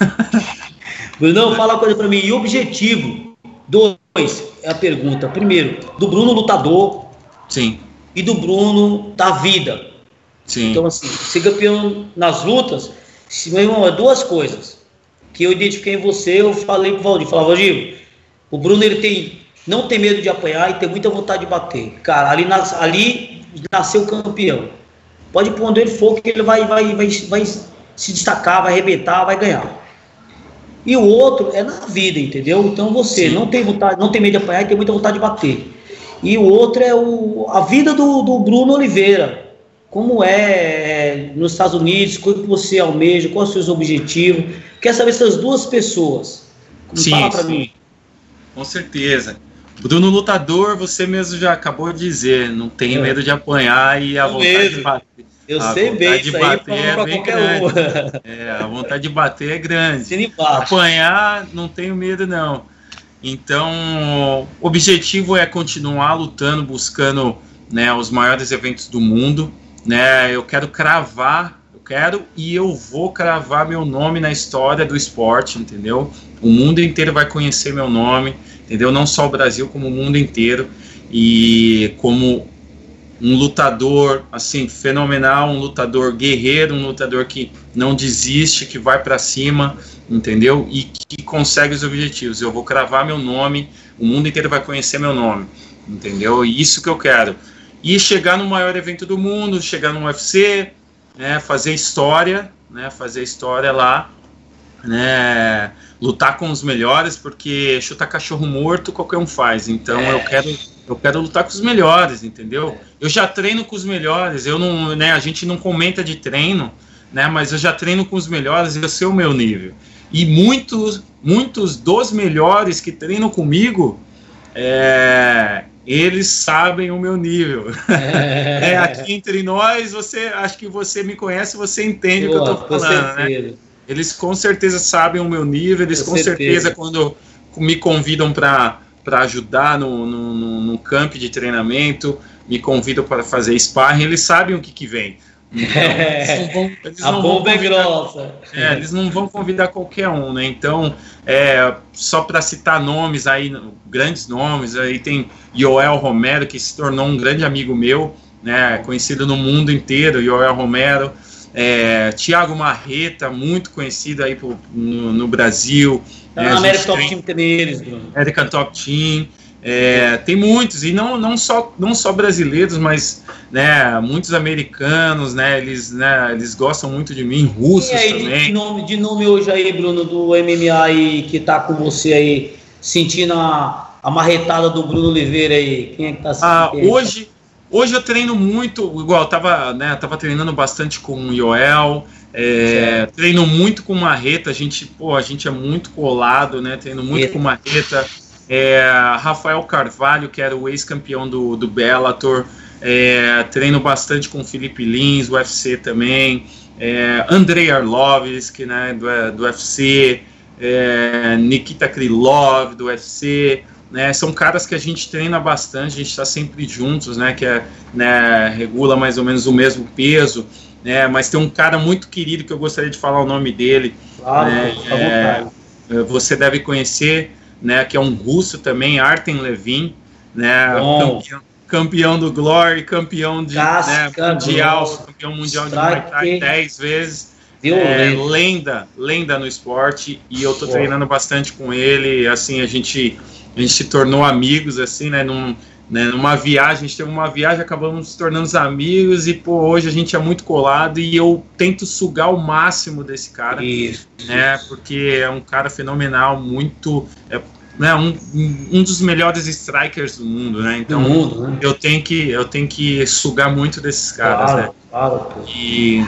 Bruno, fala uma coisa pra mim. E objetivo? Dois é a pergunta. Primeiro, do Bruno lutador. Sim. E do Bruno da vida. Sim. Então, assim, ser campeão nas lutas, se, meu irmão, é duas coisas que eu identifiquei em você. Eu falei pro Valdir, falava, Valdir, o Bruno ele tem, não tem medo de apanhar e tem muita vontade de bater. Cara, ali, nas, ali nasceu campeão. Pode pôr onde ele for, que ele vai, vai, vai, vai se destacar, vai arrebentar, vai ganhar. E o outro é na vida, entendeu? Então você Sim. não tem vontade, não tem medo de apanhar e tem muita vontade de bater. E o outro é o, a vida do, do Bruno Oliveira. Como é nos Estados Unidos, o que você almeja, quais os seus objetivos. Quer saber essas duas pessoas? Sim, fala pra mim. Com certeza. Bruno lutador, você mesmo já acabou de dizer, não tem é. medo de apanhar e a Eu vontade mesmo. de bater. Eu a sei bem, de isso bater aí é bem grande. Um. É, a vontade de bater é grande. Apanhar, não tenho medo não. Então, o objetivo é continuar lutando, buscando, né, os maiores eventos do mundo. Né, eu quero cravar, eu quero e eu vou cravar meu nome na história do esporte, entendeu? O mundo inteiro vai conhecer meu nome, entendeu? Não só o Brasil, como o mundo inteiro. E como um lutador, assim, fenomenal, um lutador guerreiro, um lutador que não desiste, que vai para cima, entendeu? E que consegue os objetivos. Eu vou cravar meu nome, o mundo inteiro vai conhecer meu nome, entendeu? E isso que eu quero. E chegar no maior evento do mundo, chegar no U F C, né, fazer história, né, fazer história lá, né, lutar com os melhores, porque chutar cachorro morto qualquer um faz. Então é. eu quero eu quero lutar com os melhores, entendeu? Eu já treino com os melhores, eu não, né, a gente não comenta de treino, né, mas eu já treino com os melhores, eu sei o meu nível. E muitos, muitos dos melhores que treinam comigo, é, eles sabem o meu nível. É. É, aqui entre nós, você, acho que você me conhece, você entende Pô, o que eu estou falando, né? Eles com certeza sabem o meu nível, eles com, com certeza. certeza quando me convidam para ajudar no, no, no, no camp de treinamento, me convidam para fazer sparring, eles sabem o que, que vem. Então, é, eles não vão, eles a não bomba vão convidar, é grossa. É, eles não vão convidar qualquer um, né? Então, é, só para citar nomes aí, grandes nomes, aí tem Yoel Romero, que se tornou um grande amigo meu, né? Conhecido no mundo inteiro, Yoel Romero. É, Thiago Marreta, muito conhecido aí pro, no, no Brasil. É, a American Top Team também eles, Bruno. American Top Team. É, tem muitos, e não, não, só, não só brasileiros, mas né, muitos americanos, né, eles, né, eles gostam muito de mim, russos aí, também. De nome, de nome hoje aí, Bruno, do M M A aí, que tá com você aí, sentindo a, a marretada do Bruno Oliveira aí, quem é que tá sentindo? Ah, hoje, hoje eu treino muito, igual, eu tava, né, tava treinando bastante com o Yoel, é, treino muito com Marreta, a gente, pô, a gente é muito colado, né, treino muito Eita. com Marreta. É, Rafael Carvalho, que era o ex-campeão do, do Bellator, é, treino bastante com Felipe Lins, do U F C também, é, Andrei Arlovski, né, do, do U F C, é, Nikita Krylov, do U F C, né, são caras que a gente treina bastante, a gente está sempre juntos, né, que é, né, regula mais ou menos o mesmo peso, né, mas tem um cara muito querido que eu gostaria de falar o nome dele, claro, né, é, você deve conhecer, né, que é um russo também, Artem Levin, né, campeão, campeão do Glory, campeão de, né, mundial, grossa. campeão mundial de Muay Thai dez vezes, é, lenda, lenda no esporte, e eu tô Pô. treinando bastante com ele, assim, a gente, a gente se tornou amigos, assim, né, num, né, numa viagem, a gente teve uma viagem, acabamos se tornando amigos, e, pô, hoje a gente é muito colado, e eu tento sugar o máximo desse cara, Isso. né, porque é um cara fenomenal, muito, é, né, um, um dos melhores strikers do mundo, né, então mundo, né? eu tenho que, eu tenho que sugar muito desses caras, claro, né, claro, e,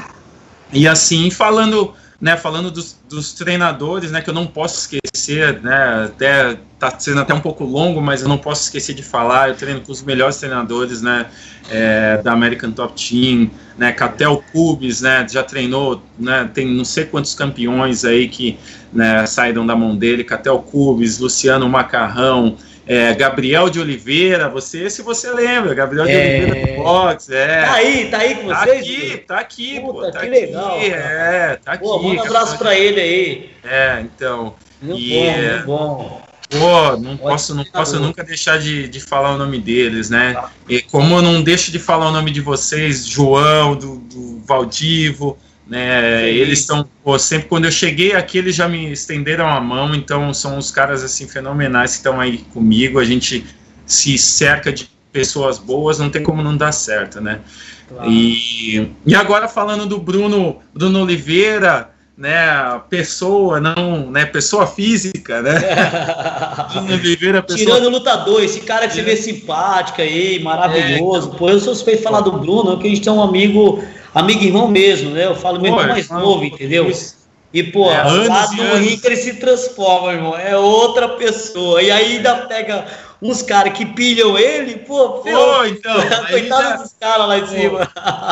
e assim, falando... Né, falando dos, dos treinadores, né, que eu não posso esquecer, né, até tá sendo até um pouco longo, mas eu não posso esquecer de falar, eu treino com os melhores treinadores, né, é, da American Top Team, né, Catel Cubes, né, já treinou, né, tem não sei quantos campeões aí que, né, saíram da mão dele, Catel Cubes, Luciano Macarrão, é, Gabriel de Oliveira, você, se você lembra, Gabriel de é... Oliveira do boxe, é. Tá aí, tá aí com tá vocês? Aqui, tá aqui, Puta, pô, tá que aqui, legal. É, tá pô, aqui. Manda um abraço pra ele aí. É, então. Muito e, bom, muito bom. Pô, não posso, não posso nunca deixar de, de falar o nome deles, né? E como eu não deixo de falar o nome de vocês, João, do, do Valdivo, né? Sim. Eles estão, sempre quando eu cheguei aqui, eles já me estenderam a mão, então são os caras assim fenomenais que estão aí comigo. A gente se cerca de pessoas boas, não tem como não dar certo, né? Claro. E, e agora falando do Bruno, Bruno Oliveira, né, pessoa, não, né, pessoa física, né? Bruno Oliveira, pessoa... Tirando o lutador, esse cara que você vê simpático aí, maravilhoso. É, então... Pô, eu sou suspeito de falar do Bruno, porque a gente tem um amigo, amigo irmão mesmo, né? Eu falo mesmo mais novo, entendeu? E, pô, é, lá no ringue ele se transforma, irmão. É outra pessoa. E aí ainda pega uns caras que pilham ele, pô, pô, então. Coitado já... dos caras lá em pô, cima.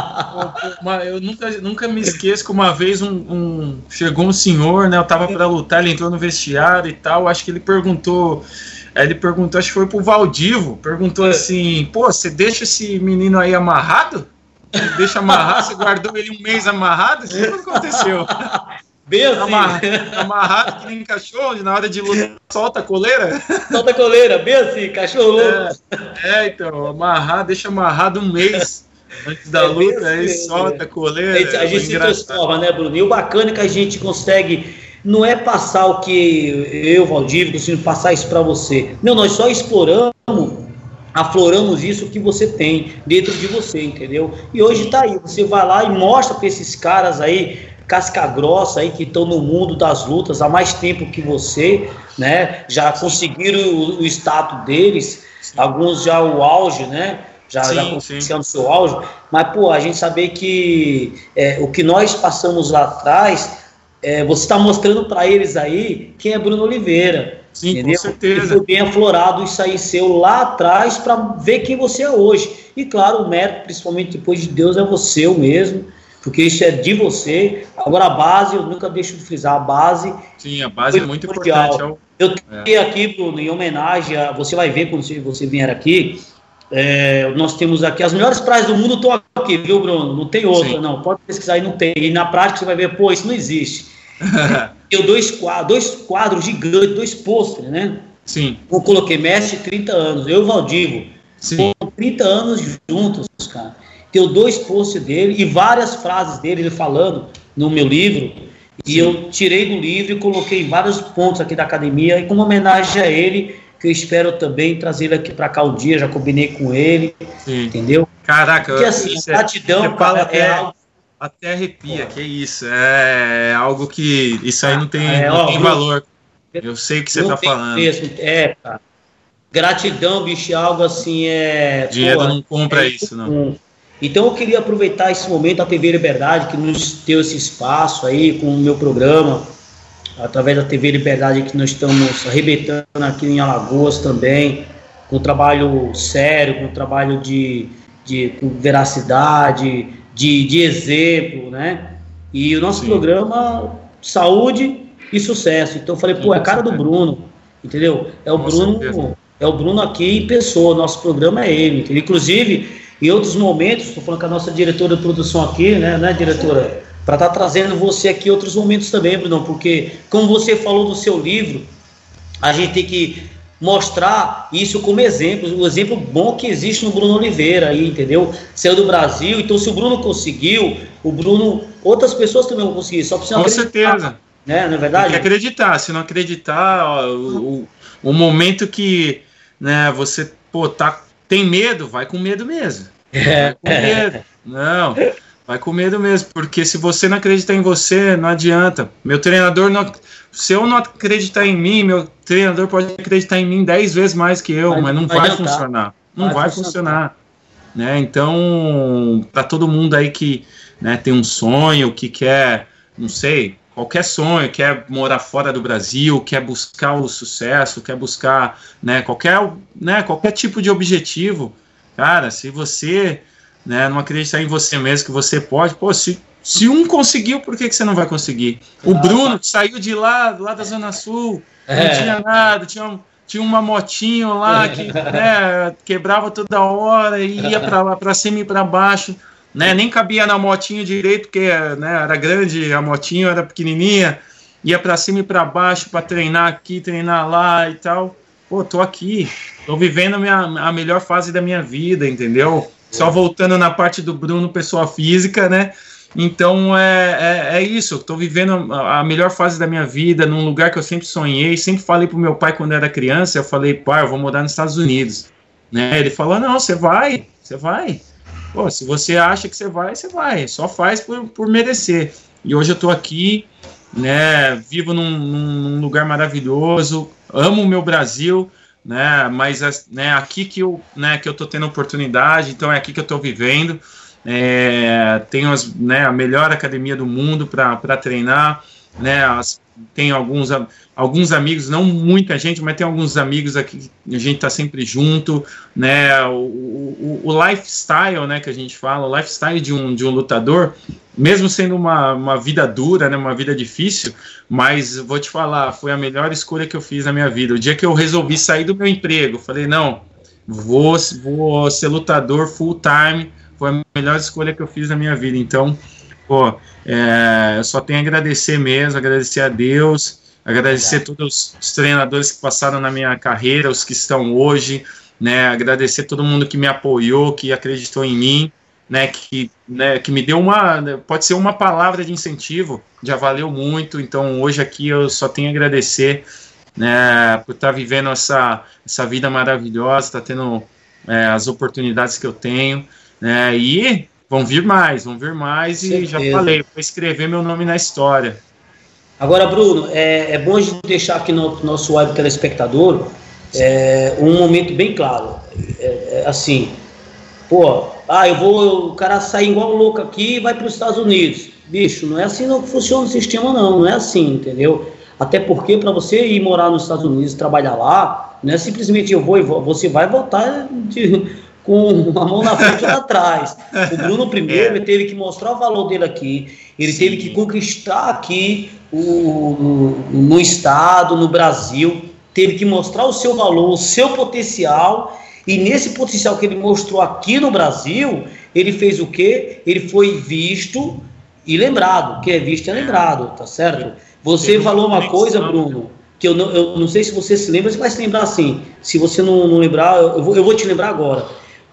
Pô, pô, eu nunca, nunca me esqueço que uma vez um, um chegou um senhor, né? Eu tava pra lutar, ele entrou no vestiário e tal. Acho que ele perguntou. Ele perguntou, acho que foi pro Valdivo. Perguntou assim: pô, você deixa esse menino aí amarrado? Deixa amarrar? Você guardou ele um mês amarrado? Isso que aconteceu. Bem assim. Amarrado, amarrado que nem cachorro, na hora de luta, solta a coleira. Solta a coleira, bem assim, cachorro louco. É, é, então, amarrar, deixa amarrado um mês antes da é luta, aí assim, solta a coleira. A gente, a gente se transforma, né, Bruno? E o bacana é que a gente consegue, não é passar o que eu, Valdívio, consigo passar isso para você. Não, nós só exploramos, afloramos isso que você tem dentro de você, entendeu? E hoje tá aí, você vai lá e mostra para esses caras aí, casca grossa aí, que estão no mundo das lutas há mais tempo que você, né, já conseguiram o, o status deles, alguns já o auge, né, já, sim, já conseguiram o seu auge, mas, pô, a gente saber que é, o que nós passamos lá atrás, é, você está mostrando para eles aí quem é Bruno Oliveira. Sim, entendeu? com certeza. E foi bem aflorado isso aí seu lá atrás para ver quem você é hoje. E claro, o mérito, principalmente depois de Deus, é você mesmo, porque isso é de você. Agora a base, eu nunca deixo de frisar, a base. Sim, a base é muito importante. É eu tenho é. aqui, Bruno, em homenagem a, você vai ver quando você vier aqui, é, nós temos aqui as melhores praias do mundo, estão aqui, viu, Bruno? Não tem outra, Sim. não. Pode pesquisar aí, não tem. E na prática você vai ver, pô, isso não existe. Tem dois quadros, dois quadros gigantes, dois pôsteres, né? Sim. Eu coloquei Messi trinta anos, eu e o Valdivo. Sim. trinta anos juntos, cara. Tenho dois posts dele e várias frases dele, ele falando no meu livro. E Sim. eu tirei do livro e coloquei vários pontos aqui da academia. E como homenagem a ele, que eu espero também trazer ele aqui para cá um dia, já combinei com ele. Sim. Entendeu? Caraca, porque assim, a gratidão, é, cara, é algo. Até arrepia, que é isso. É algo que. Isso aí não tem, é, não ó, tem valor. Eu sei o que você está falando. Preço, é, cara. Gratidão, bicho, é algo assim. É, dinheiro pô, não compra é, isso, não. Então eu queria aproveitar esse momento, a T V Liberdade, que nos deu esse espaço aí com o meu programa, através da T V Liberdade, que nós estamos arrebentando aqui em Alagoas também, com trabalho sério, com trabalho de, de com veracidade. De, de exemplo, né? E o nosso Sim. programa, saúde e sucesso. Então eu falei, pô, é a cara do Bruno, entendeu? É o Com Bruno, certeza. é o Bruno aqui em pessoa, nosso programa é ele. Entendeu? Inclusive, em outros momentos, estou falando com a nossa diretora de produção aqui, né, né diretora? Para estar tá trazendo você aqui em outros momentos também, Bruno, porque, como você falou do seu livro, a gente tem que mostrar isso como exemplo, um exemplo bom que existe no Bruno Oliveira aí, entendeu? Saiu do Brasil, então se o Bruno conseguiu, o Bruno, outras pessoas também vão conseguir, só precisa acreditar. Com certeza. Né? Não é verdade? Tem que acreditar, se não acreditar, ó, o, o, o momento que, né, você, pô, tá, tem medo, vai com medo mesmo. Vai com medo. Não, vai com medo mesmo, porque se você não acreditar em você, não adianta. Meu treinador não... Se eu não acreditar em mim, meu treinador pode acreditar em mim dez vezes mais que eu, mas, mas não vai, vai funcionar. Não vai, vai funcionar. funcionar. Né? Então, para todo mundo aí que, né, tem um sonho, que quer, não sei, qualquer sonho, quer morar fora do Brasil, quer buscar o sucesso, quer buscar, né, qualquer, né, qualquer tipo de objetivo, cara, se você, né, não acreditar em você mesmo, que você pode, pô, se Se um conseguiu, por que, que você não vai conseguir? O Bruno, que saiu de lá, lá da Zona Sul, é. não tinha nada, tinha, tinha uma motinho lá que, né, quebrava toda hora e ia para lá, para cima e para baixo, né, nem cabia na motinho direito, porque, né, era grande, a motinho era pequenininha, ia para cima e para baixo para treinar aqui, treinar lá e tal. Pô, tô aqui, tô vivendo a, minha, a melhor fase da minha vida, entendeu? Só voltando na parte do Bruno, pessoa física, né? Então é, é, é isso, eu estou vivendo a melhor fase da minha vida, num lugar que eu sempre sonhei, sempre falei pro meu pai quando eu era criança, eu falei, pai, eu vou morar nos Estados Unidos, né? Ele falou, não, você vai, você vai, pô, se você acha que você vai, você vai, só faz por, por merecer. E hoje eu estou aqui, né, vivo num, num lugar maravilhoso, amo o meu Brasil, né, mas né, aqui que eu, né, que eu tô tendo oportunidade, então é aqui que eu estou vivendo. É, tenho as, né, a melhor academia do mundo para treinar, né, as, tenho alguns, alguns amigos, não muita gente, mas tem alguns amigos aqui que a gente está sempre junto, né, o, o, o lifestyle, né, que a gente fala, o lifestyle de um, de um lutador, mesmo sendo uma, uma vida dura, né, uma vida difícil, mas vou te falar, foi a melhor escolha que eu fiz na minha vida. O dia que eu resolvi sair do meu emprego, falei, não, vou, vou ser lutador full time, foi a melhor escolha que eu fiz na minha vida. Então, pô, é, eu só tenho a agradecer mesmo, agradecer a Deus, agradecer a todos os treinadores que passaram na minha carreira, os que estão hoje, né, agradecer todo mundo que me apoiou, que acreditou em mim, né, que, né, que me deu uma, pode ser uma palavra de incentivo, já valeu muito. Então, hoje aqui eu só tenho a agradecer, né, por estar vivendo essa, essa vida maravilhosa, estar tendo é, as oportunidades que eu tenho, né, e vão vir mais, vão vir mais, e já falei, vou escrever meu nome na história. Agora, Bruno, é, é bom a gente deixar aqui no nosso web telespectador é, um momento bem claro, é, é, assim, pô, ah, eu vou, o cara sai igual louco aqui e vai para os Estados Unidos, bicho, não é assim não que funciona o sistema, não, não é assim, entendeu? Até porque para você ir morar nos Estados Unidos, trabalhar lá, não é simplesmente eu vou e vou, você vai voltar de, com a mão na frente e outra atrás. O Bruno primeiro, é. ele teve que mostrar o valor dele aqui, ele Sim. teve que conquistar aqui o, no, no estado, no Brasil, teve que mostrar o seu valor, o seu potencial, e nesse potencial que ele mostrou aqui no Brasil, ele fez o quê? Ele foi visto e lembrado, que é visto e é lembrado, tá certo? Você falou uma coisa, Bruno, que eu não, eu não sei se você se lembra, você vai se lembrar assim. Se você não, não lembrar, eu vou, eu vou te lembrar agora.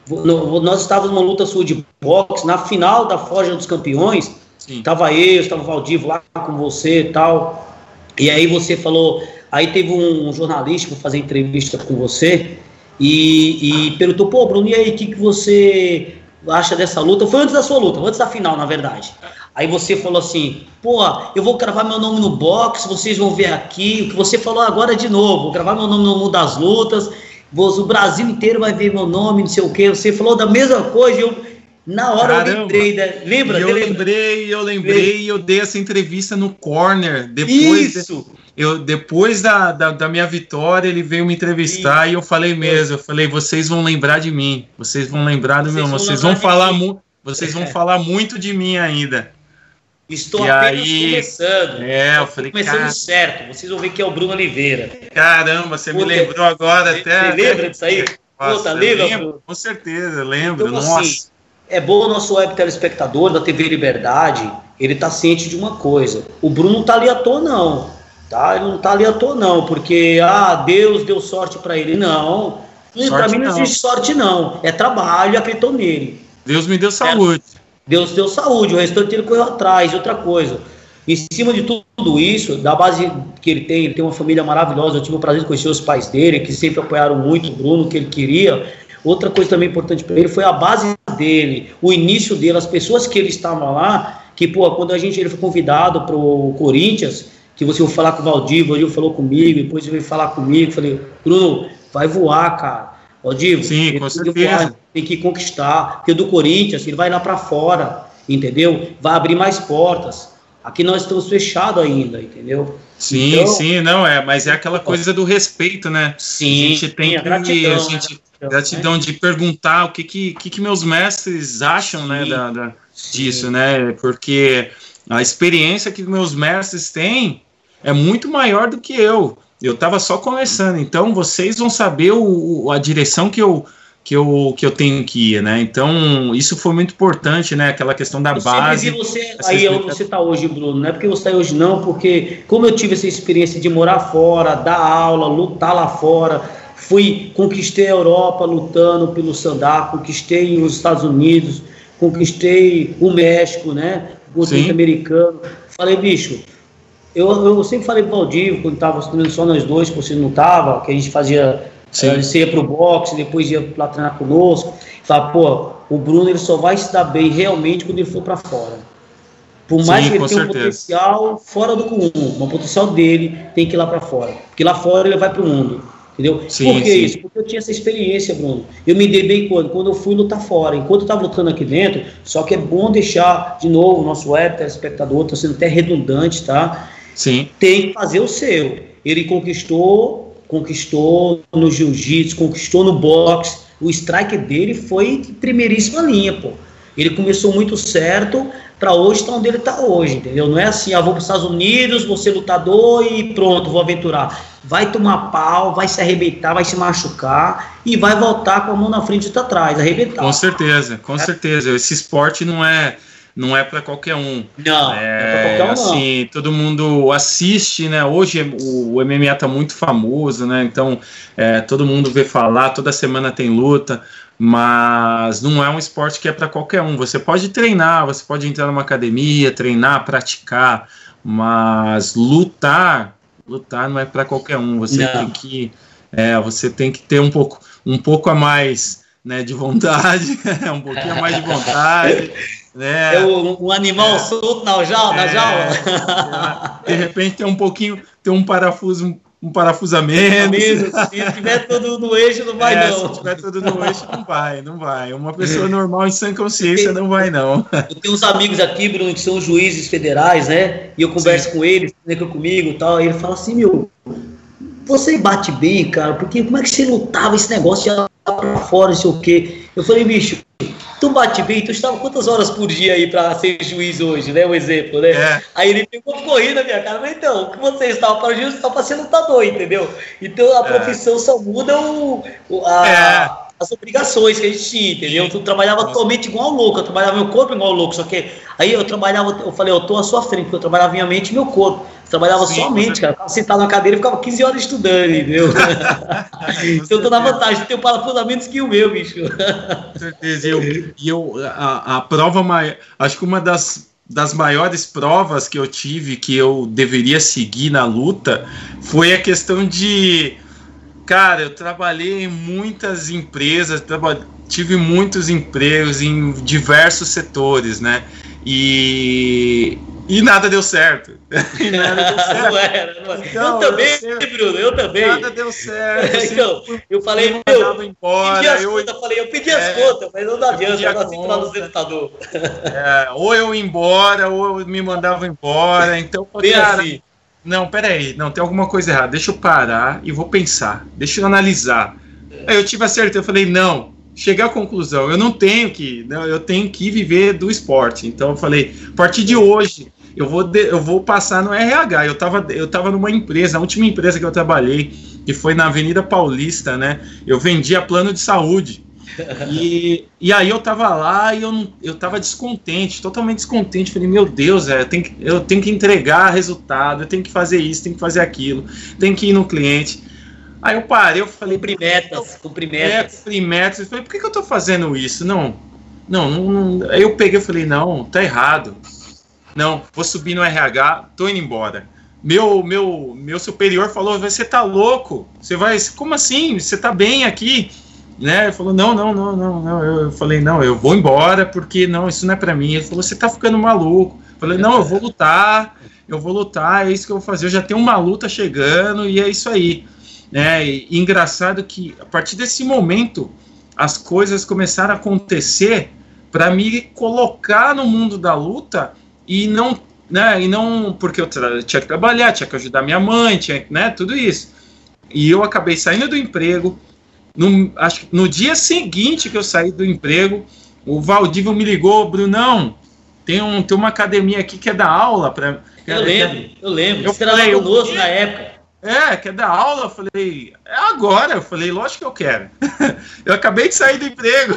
Nós estávamos numa luta sua de boxe, na final da Forja dos Campeões, estava eu, estava o Valdivo lá com você e tal, e aí você falou, aí teve um jornalista para fazer entrevista com você, e, e perguntou, pô, Bruno, e aí, o que, que você acha dessa luta? Foi antes da sua luta, antes da final, na verdade. Aí você falou assim, pô, eu vou gravar meu nome no box, vocês vão ver aqui, o que você falou agora de novo, vou gravar meu nome no mundo das lutas, o Brasil inteiro vai ver meu nome, não sei o quê. Você falou da mesma coisa, eu, na hora Caramba. eu lembrei, né? Lembra? Eu lembrei, eu lembrei, eu dei essa entrevista no Corner, depois, Isso. De, eu, depois da, da, da minha vitória, ele veio me entrevistar Isso. e eu falei mesmo, eu falei, vocês vão lembrar de mim, vocês vão lembrar do vocês meu nome, vocês vão falar muito, vocês vão falar muito de mim ainda. Estou e apenas aí, começando. É, eu falei, começando cara, certo. Vocês vão ver que é o Bruno Oliveira. Caramba, você Puta, me lembrou agora você, até. Você lembra disso aí? Nossa, Puta, lembra? Lembro, com certeza, lembro. Então, Nossa. Assim, é bom o nosso web telespectador da T V Liberdade, ele tá ciente de uma coisa. O Bruno não tá ali à toa, não. Tá? Ele não tá ali à toa, não, porque ah, Deus deu sorte para ele. Não. Para mim não, não existe sorte, não. É trabalho e acreditou nele. Deus me deu saúde. É. Deus deu saúde, o restante ele correu atrás. Outra coisa, em cima de tudo isso, da base que ele tem, ele tem uma família maravilhosa, eu tive o prazer de conhecer os pais dele, que sempre apoiaram muito o Bruno, que ele queria. Outra coisa também importante para ele foi a base dele, o início dele, as pessoas que ele estava lá, que pô, quando a gente, ele foi convidado para o Corinthians, que você foi falar com o Valdir, o Valdir falou comigo, depois ele veio falar comigo, falei, Bruno, vai voar, cara. Valdir, Sim, com certeza. Voar, tem que conquistar, porque do Corinthians ele vai lá para fora, entendeu? Vai abrir mais portas. Aqui nós estamos fechados ainda, entendeu? Sim, então, sim, não é, mas é aquela coisa do respeito, né? Sim, a gente tem a gratidão, a gente, né? gratidão de perguntar o que que, que, que meus mestres acham, sim, né, da, da, disso, né? Porque a experiência que meus mestres têm é muito maior do que eu. Eu estava só começando, então vocês vão saber o, a direção que eu, que, eu, que eu tenho que ir, né? Então, isso foi muito importante, né? Aquela questão da eu base. Sempre vi você aí onde você está hoje, Bruno, não é porque você está hoje não, porque como eu tive essa experiência de morar fora, dar aula, lutar lá fora, fui, conquistei a Europa lutando pelo Sandar, conquistei os Estados Unidos, conquistei o México, né? O continente americano. Falei, bicho... Eu, eu sempre falei pro Valdir, quando estava estudando só nós dois, que você não estava, que a gente fazia, uh, você ia pro boxe, depois ia lá treinar conosco, falava, pô, o Bruno ele só vai se dar bem realmente quando ele for para fora. Por mais Sim, que ele tenha um potencial fora do comum, o potencial dele tem que ir lá para fora, porque lá fora ele vai pro mundo, entendeu? Sim, Por que sim. isso? Porque eu tinha essa experiência, Bruno. Eu me dei bem quando? Quando eu fui lutar fora. Enquanto eu estava lutando aqui dentro, só que é bom deixar, de novo, o nosso web telespectador, está sendo até redundante, tá? Sim. Tem que fazer o seu. Ele conquistou, conquistou no jiu-jitsu, conquistou no boxe. O strike dele foi de primeiríssima linha, pô. Ele começou muito certo para hoje estar onde ele está hoje, entendeu? Não é assim, ah, vou para os Estados Unidos, vou ser lutador e pronto, vou aventurar. Vai tomar pau, vai se arrebentar, vai se machucar e vai voltar com a mão na frente e outra atrás, arrebentar. Com certeza, com é. certeza. Esse esporte não é... Não é para qualquer um. Não, é, é para qualquer um, assim, não. Todo mundo assiste, né? Hoje o, o M M A tá muito famoso, né? Então, é, todo mundo vê falar, toda semana tem luta, mas não é um esporte que é para qualquer um. Você pode treinar, você pode entrar numa academia, treinar, praticar, mas lutar, lutar não é para qualquer um. Você não. tem que, é, você tem que ter um pouco, um pouco a mais, né, de vontade, um pouquinho a mais de vontade. É, é um, um animal é, solto na jaula, é, na jaula. É, de repente tem um pouquinho, tem um parafuso um parafusamento. Se tiver tudo no eixo, não vai é, não. Se tiver tudo no eixo, não vai, não vai. Uma pessoa normal em sã consciência não vai, não. Eu tenho uns amigos aqui, Bruno, que são juízes federais, né? E eu converso Sim. com eles, ficam comigo e tal, e ele fala assim, meu, você bate bem, cara, porque como é que você lutava esse negócio de ir lá pra fora, não sei o quê? Eu falei, bicho, tu bate bem, tu estava quantas horas por dia aí pra ser juiz hoje, né? Um exemplo, né? É. Aí ele pegou corrida na minha cara, mas então, o que você estava para juiz, estava para ser lutador, entendeu? Então a profissão é. só muda o, o, a, é. as obrigações que a gente tinha, entendeu? Tu trabalhava atualmente igual louco, eu trabalhava meu corpo igual louco, só que aí eu trabalhava, eu falei, eu tô à sua frente, porque eu trabalhava minha mente e meu corpo. Trabalhava Sim, somente, cara. Eu ficava sentado na cadeira e ficava quinze horas estudando, entendeu? Então eu tô na vantagem de ter um parafusamento que o meu, bicho. Com certeza. E eu, e eu a, a prova maior, acho que uma das, das maiores provas que eu tive, que eu deveria seguir na luta, foi a questão de. Cara, eu trabalhei em muitas empresas, traba, tive muitos empregos em diversos setores, né? E. E nada deu certo. E nada deu certo. Não era, não era. Então, eu também, eu Bruno, eu também. Nada deu certo. Então, eu falei, meu, embora, pedi as eu, contas, eu falei, eu pedi é, as contas, mas não adianta, eu nasci para no computador. É, ou eu ia embora, ou eu me mandava embora, então, bem cara, assim. Não, peraí, não, tem alguma coisa errada, deixa eu parar e vou pensar, deixa eu analisar. Aí eu tive a certeza, eu falei, não, cheguei à conclusão, eu não tenho que, não, eu tenho que viver do esporte, então eu falei, a partir de hoje, Eu vou, de, eu vou passar no R H. Eu estava eu tava numa empresa, a última empresa que eu trabalhei, que foi na Avenida Paulista, né? Eu vendia plano de saúde. E, e aí eu estava lá e eu, eu tava descontente, totalmente descontente. Falei, meu Deus, é, eu, tenho que, eu tenho que entregar resultado, eu tenho que fazer isso, tenho que fazer aquilo, tenho que ir no cliente. Aí eu parei, eu falei... Cumprir metas, cumprir metas. É, cumprir metas. Eu falei, por que, que eu estou fazendo isso? Não, não, não, não. Aí eu peguei e falei, não, tá errado. Não, vou subir no R H, tô indo embora. Meu, meu, meu superior falou, você tá louco? Você vai, como assim? Você tá bem aqui? Né? Ele falou, não, não, não, não, não. Eu falei, não, eu vou embora porque não, isso não é pra mim. Ele falou, você tá ficando maluco. Eu falei, não, eu vou lutar, eu vou lutar, é isso que eu vou fazer. Eu já tenho uma luta chegando e é isso aí. É, e, e engraçado que a partir desse momento as coisas começaram a acontecer para me colocar no mundo da luta. E não, né, e não, porque eu tra- tinha que trabalhar, tinha que ajudar minha mãe, tinha, né, tudo isso. E eu acabei saindo do emprego, no, acho que no dia seguinte que eu saí do emprego, o Valdívio me ligou, Brunão, tem, um, tem uma academia aqui que é dar aula. Pra, eu lembro, é, eu lembro, eu você falei, era conosco na época. É, quer dar aula? Eu falei, é agora. Eu falei, lógico que eu quero. Eu acabei de sair do emprego.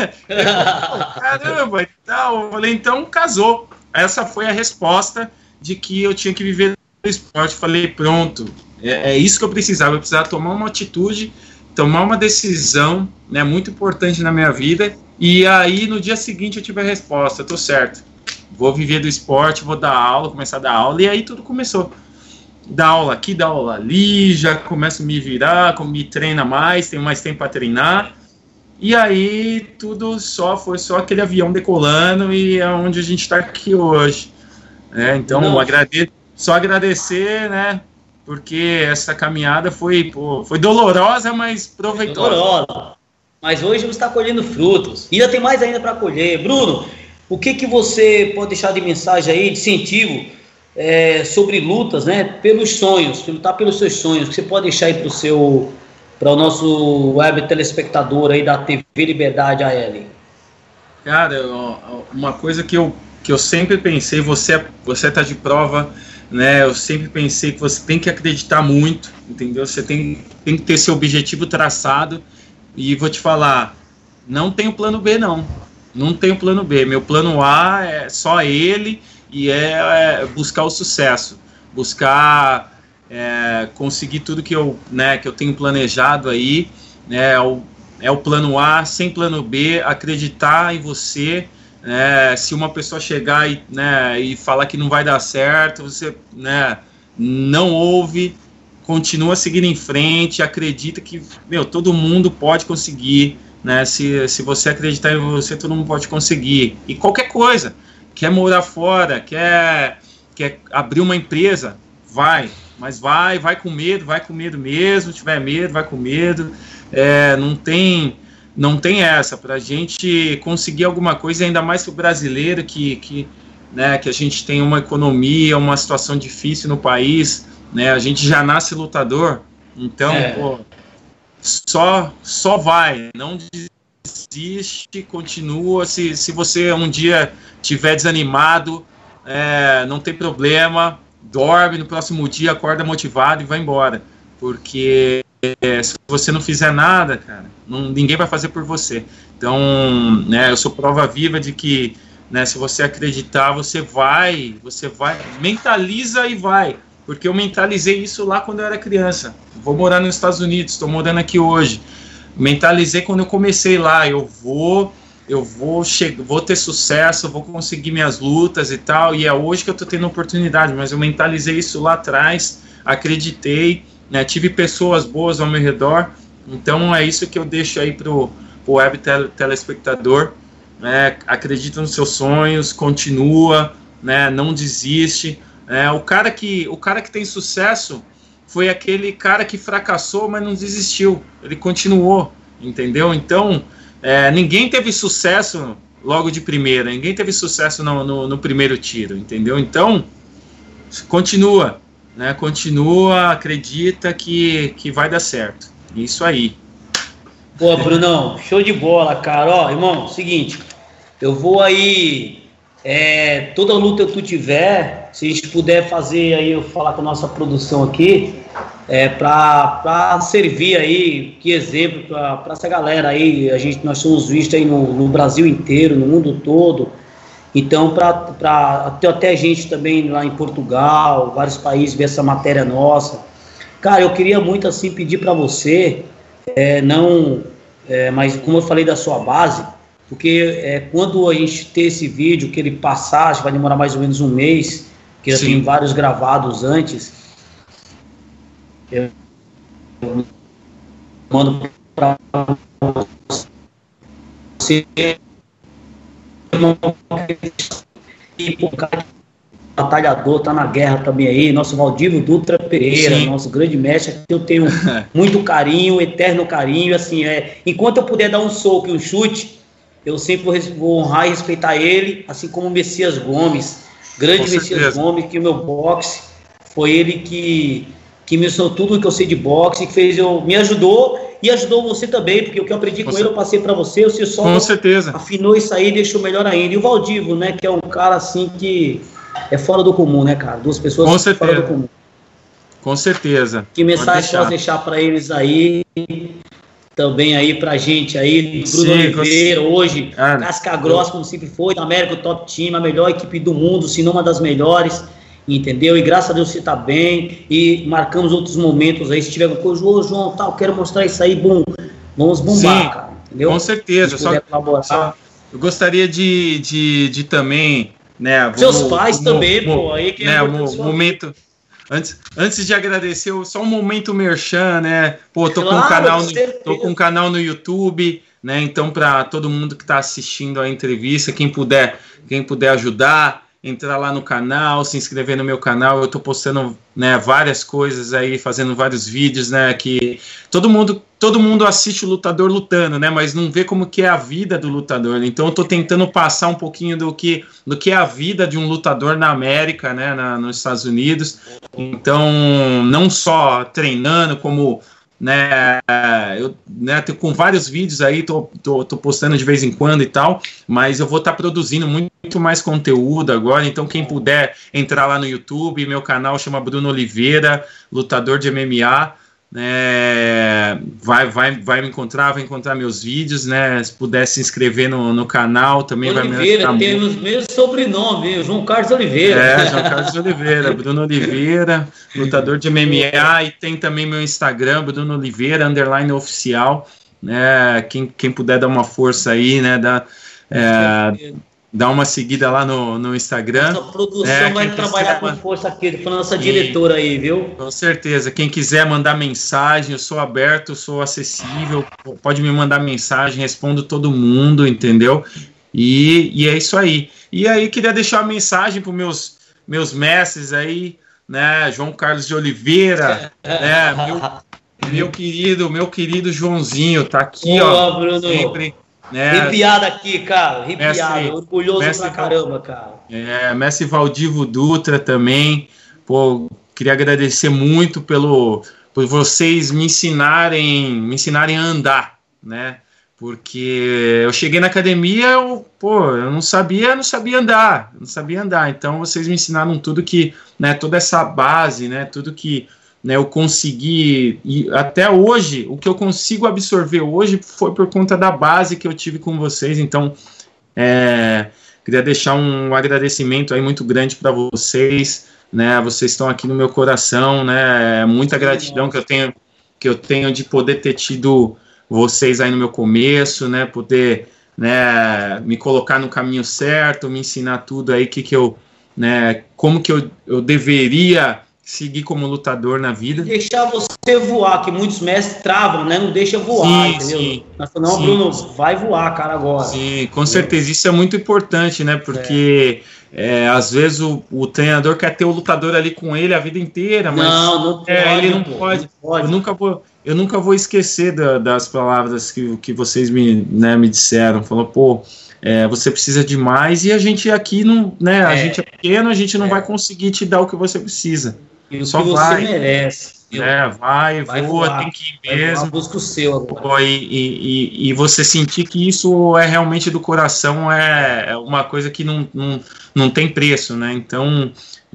Eu, caramba, e tal. Eu falei, então casou. Essa foi a resposta de que eu tinha que viver do esporte. Falei, pronto, é, é isso que eu precisava. Eu precisava tomar uma atitude, tomar uma decisão, né, muito importante na minha vida. E aí, no dia seguinte, eu tive a resposta. Tô certo, vou viver do esporte, vou dar aula, começar a dar aula. E aí tudo começou. Dar aula aqui, dar aula ali, já começo a me virar, me treina mais, tenho mais tempo para treinar. E aí tudo só foi só aquele avião decolando e é onde a gente está aqui hoje. É, então, agrade... só agradecer, né? Porque essa caminhada foi, pô, foi dolorosa, mas proveitosa. Dolorosa. Mas hoje você está colhendo frutos. E ainda tem mais ainda para colher. Bruno, o que, que você pode deixar de mensagem aí, de incentivo é, sobre lutas, né? Pelos sonhos, lutar pelos seus sonhos, que você pode deixar aí para o seu... para o nosso web telespectador aí da T V Liberdade A L? Cara, uma coisa que eu, que eu sempre pensei, você você tá de prova, né? Eu sempre pensei que você tem que acreditar muito, entendeu? Você tem, tem que ter seu objetivo traçado. E vou te falar, não tenho plano B, não. Não tenho plano B. Meu plano A é só ele e é, é buscar o sucesso. Buscar... É, conseguir tudo que eu, né, que eu tenho planejado aí, né, é, o, é o plano A, sem plano B, acreditar em você, né, se uma pessoa chegar e, né, e falar que não vai dar certo, você, né, não ouve, continua seguindo em frente, acredita que, meu, todo mundo pode conseguir, né, se, se você acreditar em você, todo mundo pode conseguir, e qualquer coisa, quer morar fora, quer, quer abrir uma empresa, vai, mas vai, vai com medo, vai com medo mesmo, tiver medo, vai com medo, é, não tem, não tem essa, para a gente conseguir alguma coisa, ainda mais para o brasileiro, que, que, né, que a gente tem uma economia, uma situação difícil no país, né, a gente já nasce lutador, então, é. pô, só, só vai, não desiste, continua, se, se você um dia estiver desanimado, é, não tem problema, dorme, no próximo dia acorda motivado e vai embora, porque é, se você não fizer nada, cara, não, ninguém vai fazer por você. Então, né, eu sou prova viva de que, né, se você acreditar, você vai, você vai, mentaliza e vai, porque eu mentalizei isso lá quando eu era criança. Vou morar nos Estados Unidos, estou morando aqui hoje. Mentalizei quando eu comecei lá, eu vou, eu vou, che- vou ter sucesso, vou conseguir minhas lutas e tal, e é hoje que eu estou tendo oportunidade, mas eu mentalizei isso lá atrás, acreditei, né, tive pessoas boas ao meu redor, então é isso que eu deixo aí pro, pro web tele, telespectador, né, acredita nos seus sonhos, continua, né, não desiste, é, o cara que, o cara que tem sucesso foi aquele cara que fracassou, mas não desistiu, ele continuou, entendeu? Então, é, ninguém teve sucesso logo de primeira, ninguém teve sucesso no, no, no primeiro tiro, entendeu? Então, continua, né? Continua, acredita que, que vai dar certo. Isso aí. Pô, Brunão, show de bola, cara. Ó, irmão, seguinte, eu vou aí, é, toda luta que tu tiver, se a gente puder fazer aí, eu falar com a nossa produção aqui, é, para servir aí, que exemplo para essa galera aí, a gente, nós somos vistos aí no, no Brasil inteiro, no mundo todo, então para até, até gente também lá em Portugal, vários países ver essa matéria nossa. Cara, eu queria muito assim pedir para você, é, não, é, mas como eu falei da sua base, porque é, quando a gente ter esse vídeo, que ele passar, vai demorar mais ou menos um mês, que já tem vários gravados antes, eu mando para você, e o cara batalhador, tá na guerra também aí, nosso Valdívio Dutra Pereira, Sim. nosso grande mestre, que eu tenho muito carinho, eterno carinho, assim, é, enquanto eu puder dar um soco e um chute, eu sempre vou, vou honrar e respeitar ele, assim como o Messias Gomes, grande Com Messias certeza. Gomes, que o meu boxe, foi ele que, que me ensinou tudo o que eu sei de boxe, que fez eu, me ajudou e ajudou você também, porque o que eu aprendi com, com ele eu passei para você, você só Com certeza. afinou isso aí e deixou melhor ainda. E o Valdívio, né, que é um cara assim que é fora do comum, né, cara? Duas pessoas Com certeza. fora do comum. Com certeza. Que mensagem posso deixar para eles aí, também aí pra gente aí, Bruno Sim, Oliveira, hoje, ah, Casca Grossa, como sempre foi, da América Top Team, a melhor equipe do mundo, se não uma das melhores, entendeu? E graças a Deus você tá bem, e marcamos outros momentos aí, se tiver alguma coisa, ô João, tal, quero mostrar isso aí, bom, vamos bombar, Sim, cara, entendeu? Com certeza, só, só eu gostaria de, de, de também, né, seus vamos, pais vamos, também, vamos, pô, aí que é né, um momento... Antes, antes de agradecer, só um momento merchan, né? Pô, tô, claro, com um canal no, tô com um canal no YouTube, né? Então, para todo mundo que está assistindo a entrevista, quem puder, quem puder ajudar, entrar lá no canal, se inscrever no meu canal, eu tô postando, né, várias coisas aí, fazendo vários vídeos, né? Que todo mundo, todo mundo assiste o lutador lutando, né? Mas não vê como que é a vida do lutador. Então, eu tô tentando passar um pouquinho do que, do que é a vida de um lutador na América, né? Na, nos Estados Unidos. Então, não só treinando, como, né, eu, né, tô com vários vídeos aí, tô, tô, tô postando de vez em quando e tal, mas eu vou estar tá produzindo muito, muito mais conteúdo agora, então quem puder entrar lá no YouTube, meu canal chama Bruno Oliveira, lutador de M M A, né, vai, vai, vai me encontrar, vai encontrar meus vídeos, né, se puder se inscrever no, no canal, também Oliveira, vai me ajudar. Temos mesmo sobrenome, João Carlos Oliveira. É, João Carlos Oliveira, Bruno Oliveira, lutador de M M A, e tem também meu Instagram, Bruno Oliveira, underline oficial, né, quem, quem puder dar uma força aí, né, dá, é, dá uma seguida lá no, no Instagram. Nossa produção é, vai trabalhar quiser, com força aqui, falando nossa sim, diretora aí, viu? Com certeza. Quem quiser mandar mensagem, eu sou aberto, sou acessível, pode me mandar mensagem, respondo todo mundo, entendeu? E, e é isso aí. E aí, queria deixar uma mensagem para os meus, meus mestres aí, né? João Carlos de Oliveira, né? Meu, meu querido, meu querido Joãozinho, tá aqui, Boa, ó. Bruno. Sempre, né? Arrepiado aqui, cara. Arrepiado. Mestre, orgulhoso mestre, pra caramba, cara. É, mestre Valdivo Dutra também. Pô, queria agradecer muito pelo, por vocês me ensinarem, me ensinarem a andar, né? Porque eu cheguei na academia, eu, pô, eu não sabia, não sabia andar, não sabia andar. Então vocês me ensinaram tudo que, né, toda essa base, né, tudo que, né, eu consegui, e até hoje, o que eu consigo absorver hoje foi por conta da base que eu tive com vocês. Então, é, queria deixar um agradecimento aí muito grande para vocês, né? Vocês estão aqui no meu coração, né? Muita gratidão que eu tenho, que eu tenho de poder ter tido vocês aí no meu começo, né, poder, né, me colocar no caminho certo, me ensinar tudo aí, que que eu, né, como que eu, eu deveria seguir como lutador na vida. Deixar você voar, que muitos mestres travam, né, não deixa voar, sim, entendeu? Sim, Nós falamos, não, sim, Bruno, vai voar, cara, agora. Sim, com certeza, isso é muito importante, né, porque é. É, às vezes o, o treinador quer ter o lutador ali com ele a vida inteira, mas não, não pode, é, ele não pô, pode, não pode. Eu nunca vou... Eu nunca vou esquecer da, das palavras que, que vocês me, né, me disseram. Falou, pô, é, você precisa de mais e a gente aqui não, né? A é, gente é pequeno, a gente não é. vai conseguir te dar o que você precisa. E o Só que vai, você merece. É, vai, vai voa, voar, tem que ir mesmo. Voar, busca o seu agora. Pô, e, e, e você sentir que isso é realmente do coração é, é uma coisa que não, não, não tem preço, né? Então,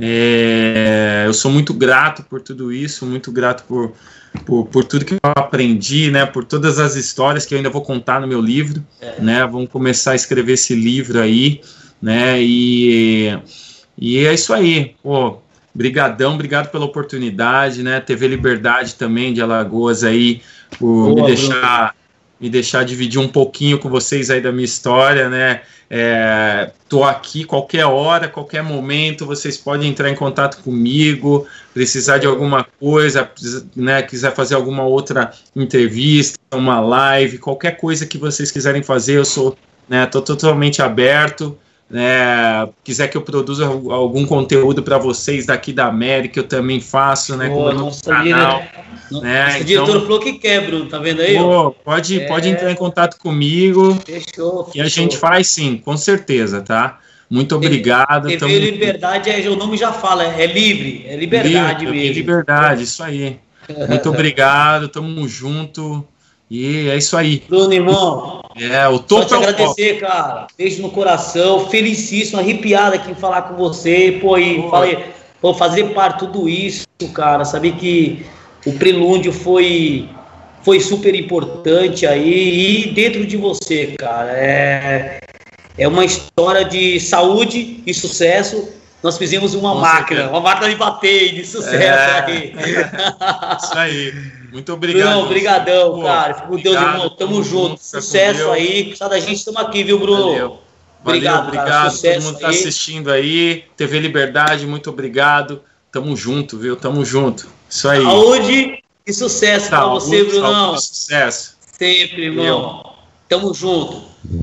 é, eu sou muito grato por tudo isso, muito grato por Por, por tudo que eu aprendi, né, por todas as histórias que eu ainda vou contar no meu livro, é. né, vamos começar a escrever esse livro aí, né, e, e é isso aí, pô, brigadão, obrigado pela oportunidade, né, T V Liberdade também de Alagoas aí, por Boa, me deixar, me deixar dividir um pouquinho com vocês aí da minha história, né, é, tô aqui qualquer hora, qualquer momento, vocês podem entrar em contato comigo, precisar de alguma coisa, né, quiser fazer alguma outra entrevista, uma live, qualquer coisa que vocês quiserem fazer, eu sou, né, tô totalmente aberto, né, quiser que eu produza algum conteúdo para vocês daqui da América, eu também faço, né, com o nosso canal. Nossa, né, então, diretor falou que quer, Bruno, tá vendo aí? Pô, pode, é... pode entrar em contato comigo. Fechou, fechou. E a gente faz sim, com certeza, tá? Muito obrigado. T V tamo... Liberdade, é, o nome já fala, é livre, é liberdade livre, mesmo. É liberdade, isso aí. Muito obrigado, tamo junto. E é isso aí. Bruno, irmão. É, o topo. Só te agradecer, cara. Beijo no coração, felicíssimo, arrepiado aqui em falar com você. Pô, e pô. falei, pô, fazer parte de tudo isso, cara. Saber que o prelúdio foi, foi super importante aí. E dentro de você, cara, é, é uma história de saúde e sucesso. Nós fizemos uma Com máquina, certeza. uma máquina de bater de sucesso é. aí. Isso aí. Muito obrigado. Bruno, obrigadão, Pô, cara. Fico com Deus, irmão. Tamo junto. Sucesso aí. Precisa da gente, estamos aqui, viu, Bruno? Valeu. Obrigado, Valeu, obrigado. Todo mundo está assistindo aí. T V Liberdade, muito obrigado. Tamo junto, viu? Tamo junto. Isso aí. Saúde e sucesso para você, Brunão. Saúde e sucesso. Sempre, irmão. Eu. Tamo junto.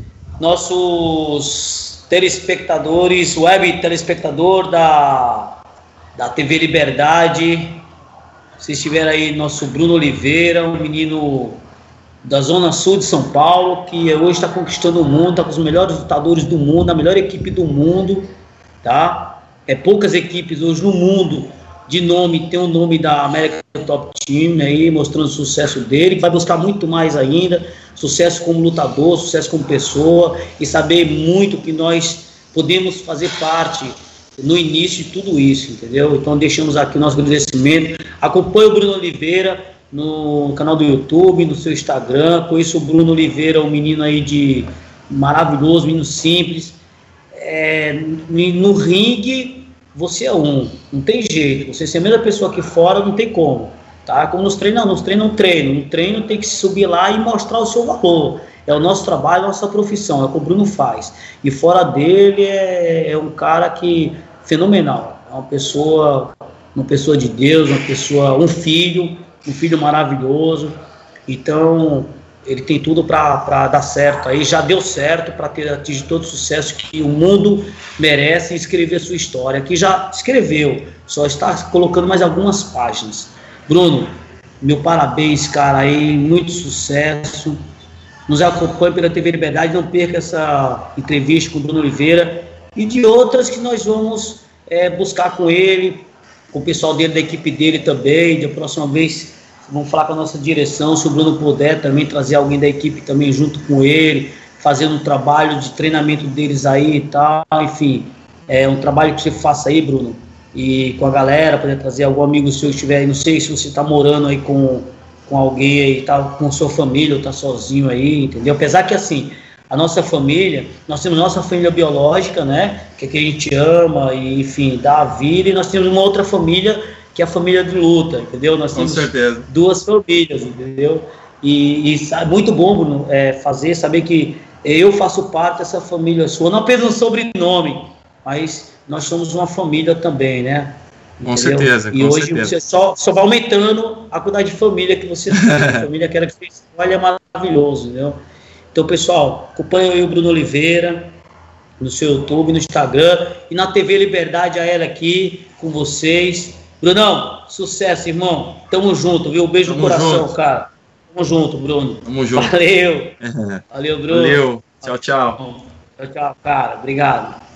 Nossos telespectadores, web telespectador da, da T V Liberdade. Se estiver aí nosso Bruno Oliveira, um menino da Zona Sul de São Paulo, que hoje está conquistando o mundo, está com os melhores lutadores do mundo, a melhor equipe do mundo, tá? É poucas equipes hoje no mundo de nome, tem o nome da American Top Team aí, mostrando o sucesso dele, vai buscar muito mais ainda, sucesso como lutador, sucesso como pessoa, e saber muito que nós podemos fazer parte no início de tudo isso, entendeu? Então deixamos aqui o nosso agradecimento. Acompanhe o Bruno Oliveira no canal do YouTube, no seu Instagram. Conheço o Bruno Oliveira, um menino aí de maravilhoso, menino simples. É, no ringue, você é um, não tem jeito. Você ser a mesma pessoa aqui fora, não tem como, tá? Como nos treinos, nos treinos não treino. No treino tem que subir lá e mostrar o seu valor. É o nosso trabalho, a nossa profissão, é o que o Bruno faz. E fora dele é, é um cara que fenomenal, é uma pessoa, uma pessoa de Deus, uma pessoa, um filho, um filho maravilhoso. Então, ele tem tudo para dar certo aí, já deu certo para ter atingido todo o sucesso que o mundo merece em escrever sua história, que já escreveu, só está colocando mais algumas páginas. Bruno, meu parabéns, cara, aí, muito sucesso, nos acompanhe pela T V Liberdade, não perca essa entrevista com o Bruno Oliveira e de outras que nós vamos é, buscar com ele, com o pessoal dele, da equipe dele também, da próxima vez. Vamos falar com a nossa direção, se o Bruno puder também trazer alguém da equipe também junto com ele, fazendo um trabalho de treinamento deles aí e tal, enfim, é um trabalho que você faça aí, Bruno, e com a galera, poder trazer algum amigo seu que estiver aí, não sei se você está morando aí com, com alguém aí, tá com sua família ou tá sozinho aí, entendeu? Apesar que assim, a nossa família, nós temos nossa família biológica, né, que é que a gente ama e, enfim, dá a vida, e nós temos uma outra família que é a família de luta, entendeu? Nós temos duas famílias, entendeu? E, e é muito bom, Bruno, é, fazer, saber que eu faço parte dessa família sua, não apenas um sobrenome, mas nós somos uma família também, né? Com entendeu? certeza, com E hoje certeza. Você só, só vai aumentando a quantidade de família que você tem, a família que era que fez, olha, é maravilhoso, entendeu? Então, pessoal, acompanha aí o Bruno Oliveira no seu YouTube, no Instagram e na T V Liberdade, a ela aqui com vocês. Brunão, sucesso, irmão. Tamo junto, viu? Beijo Tamo no coração, junto. cara. Tamo junto, Bruno. Tamo junto. Valeu. Valeu, Bruno. Valeu. Tchau, tchau. Tchau, tchau, cara. Obrigado.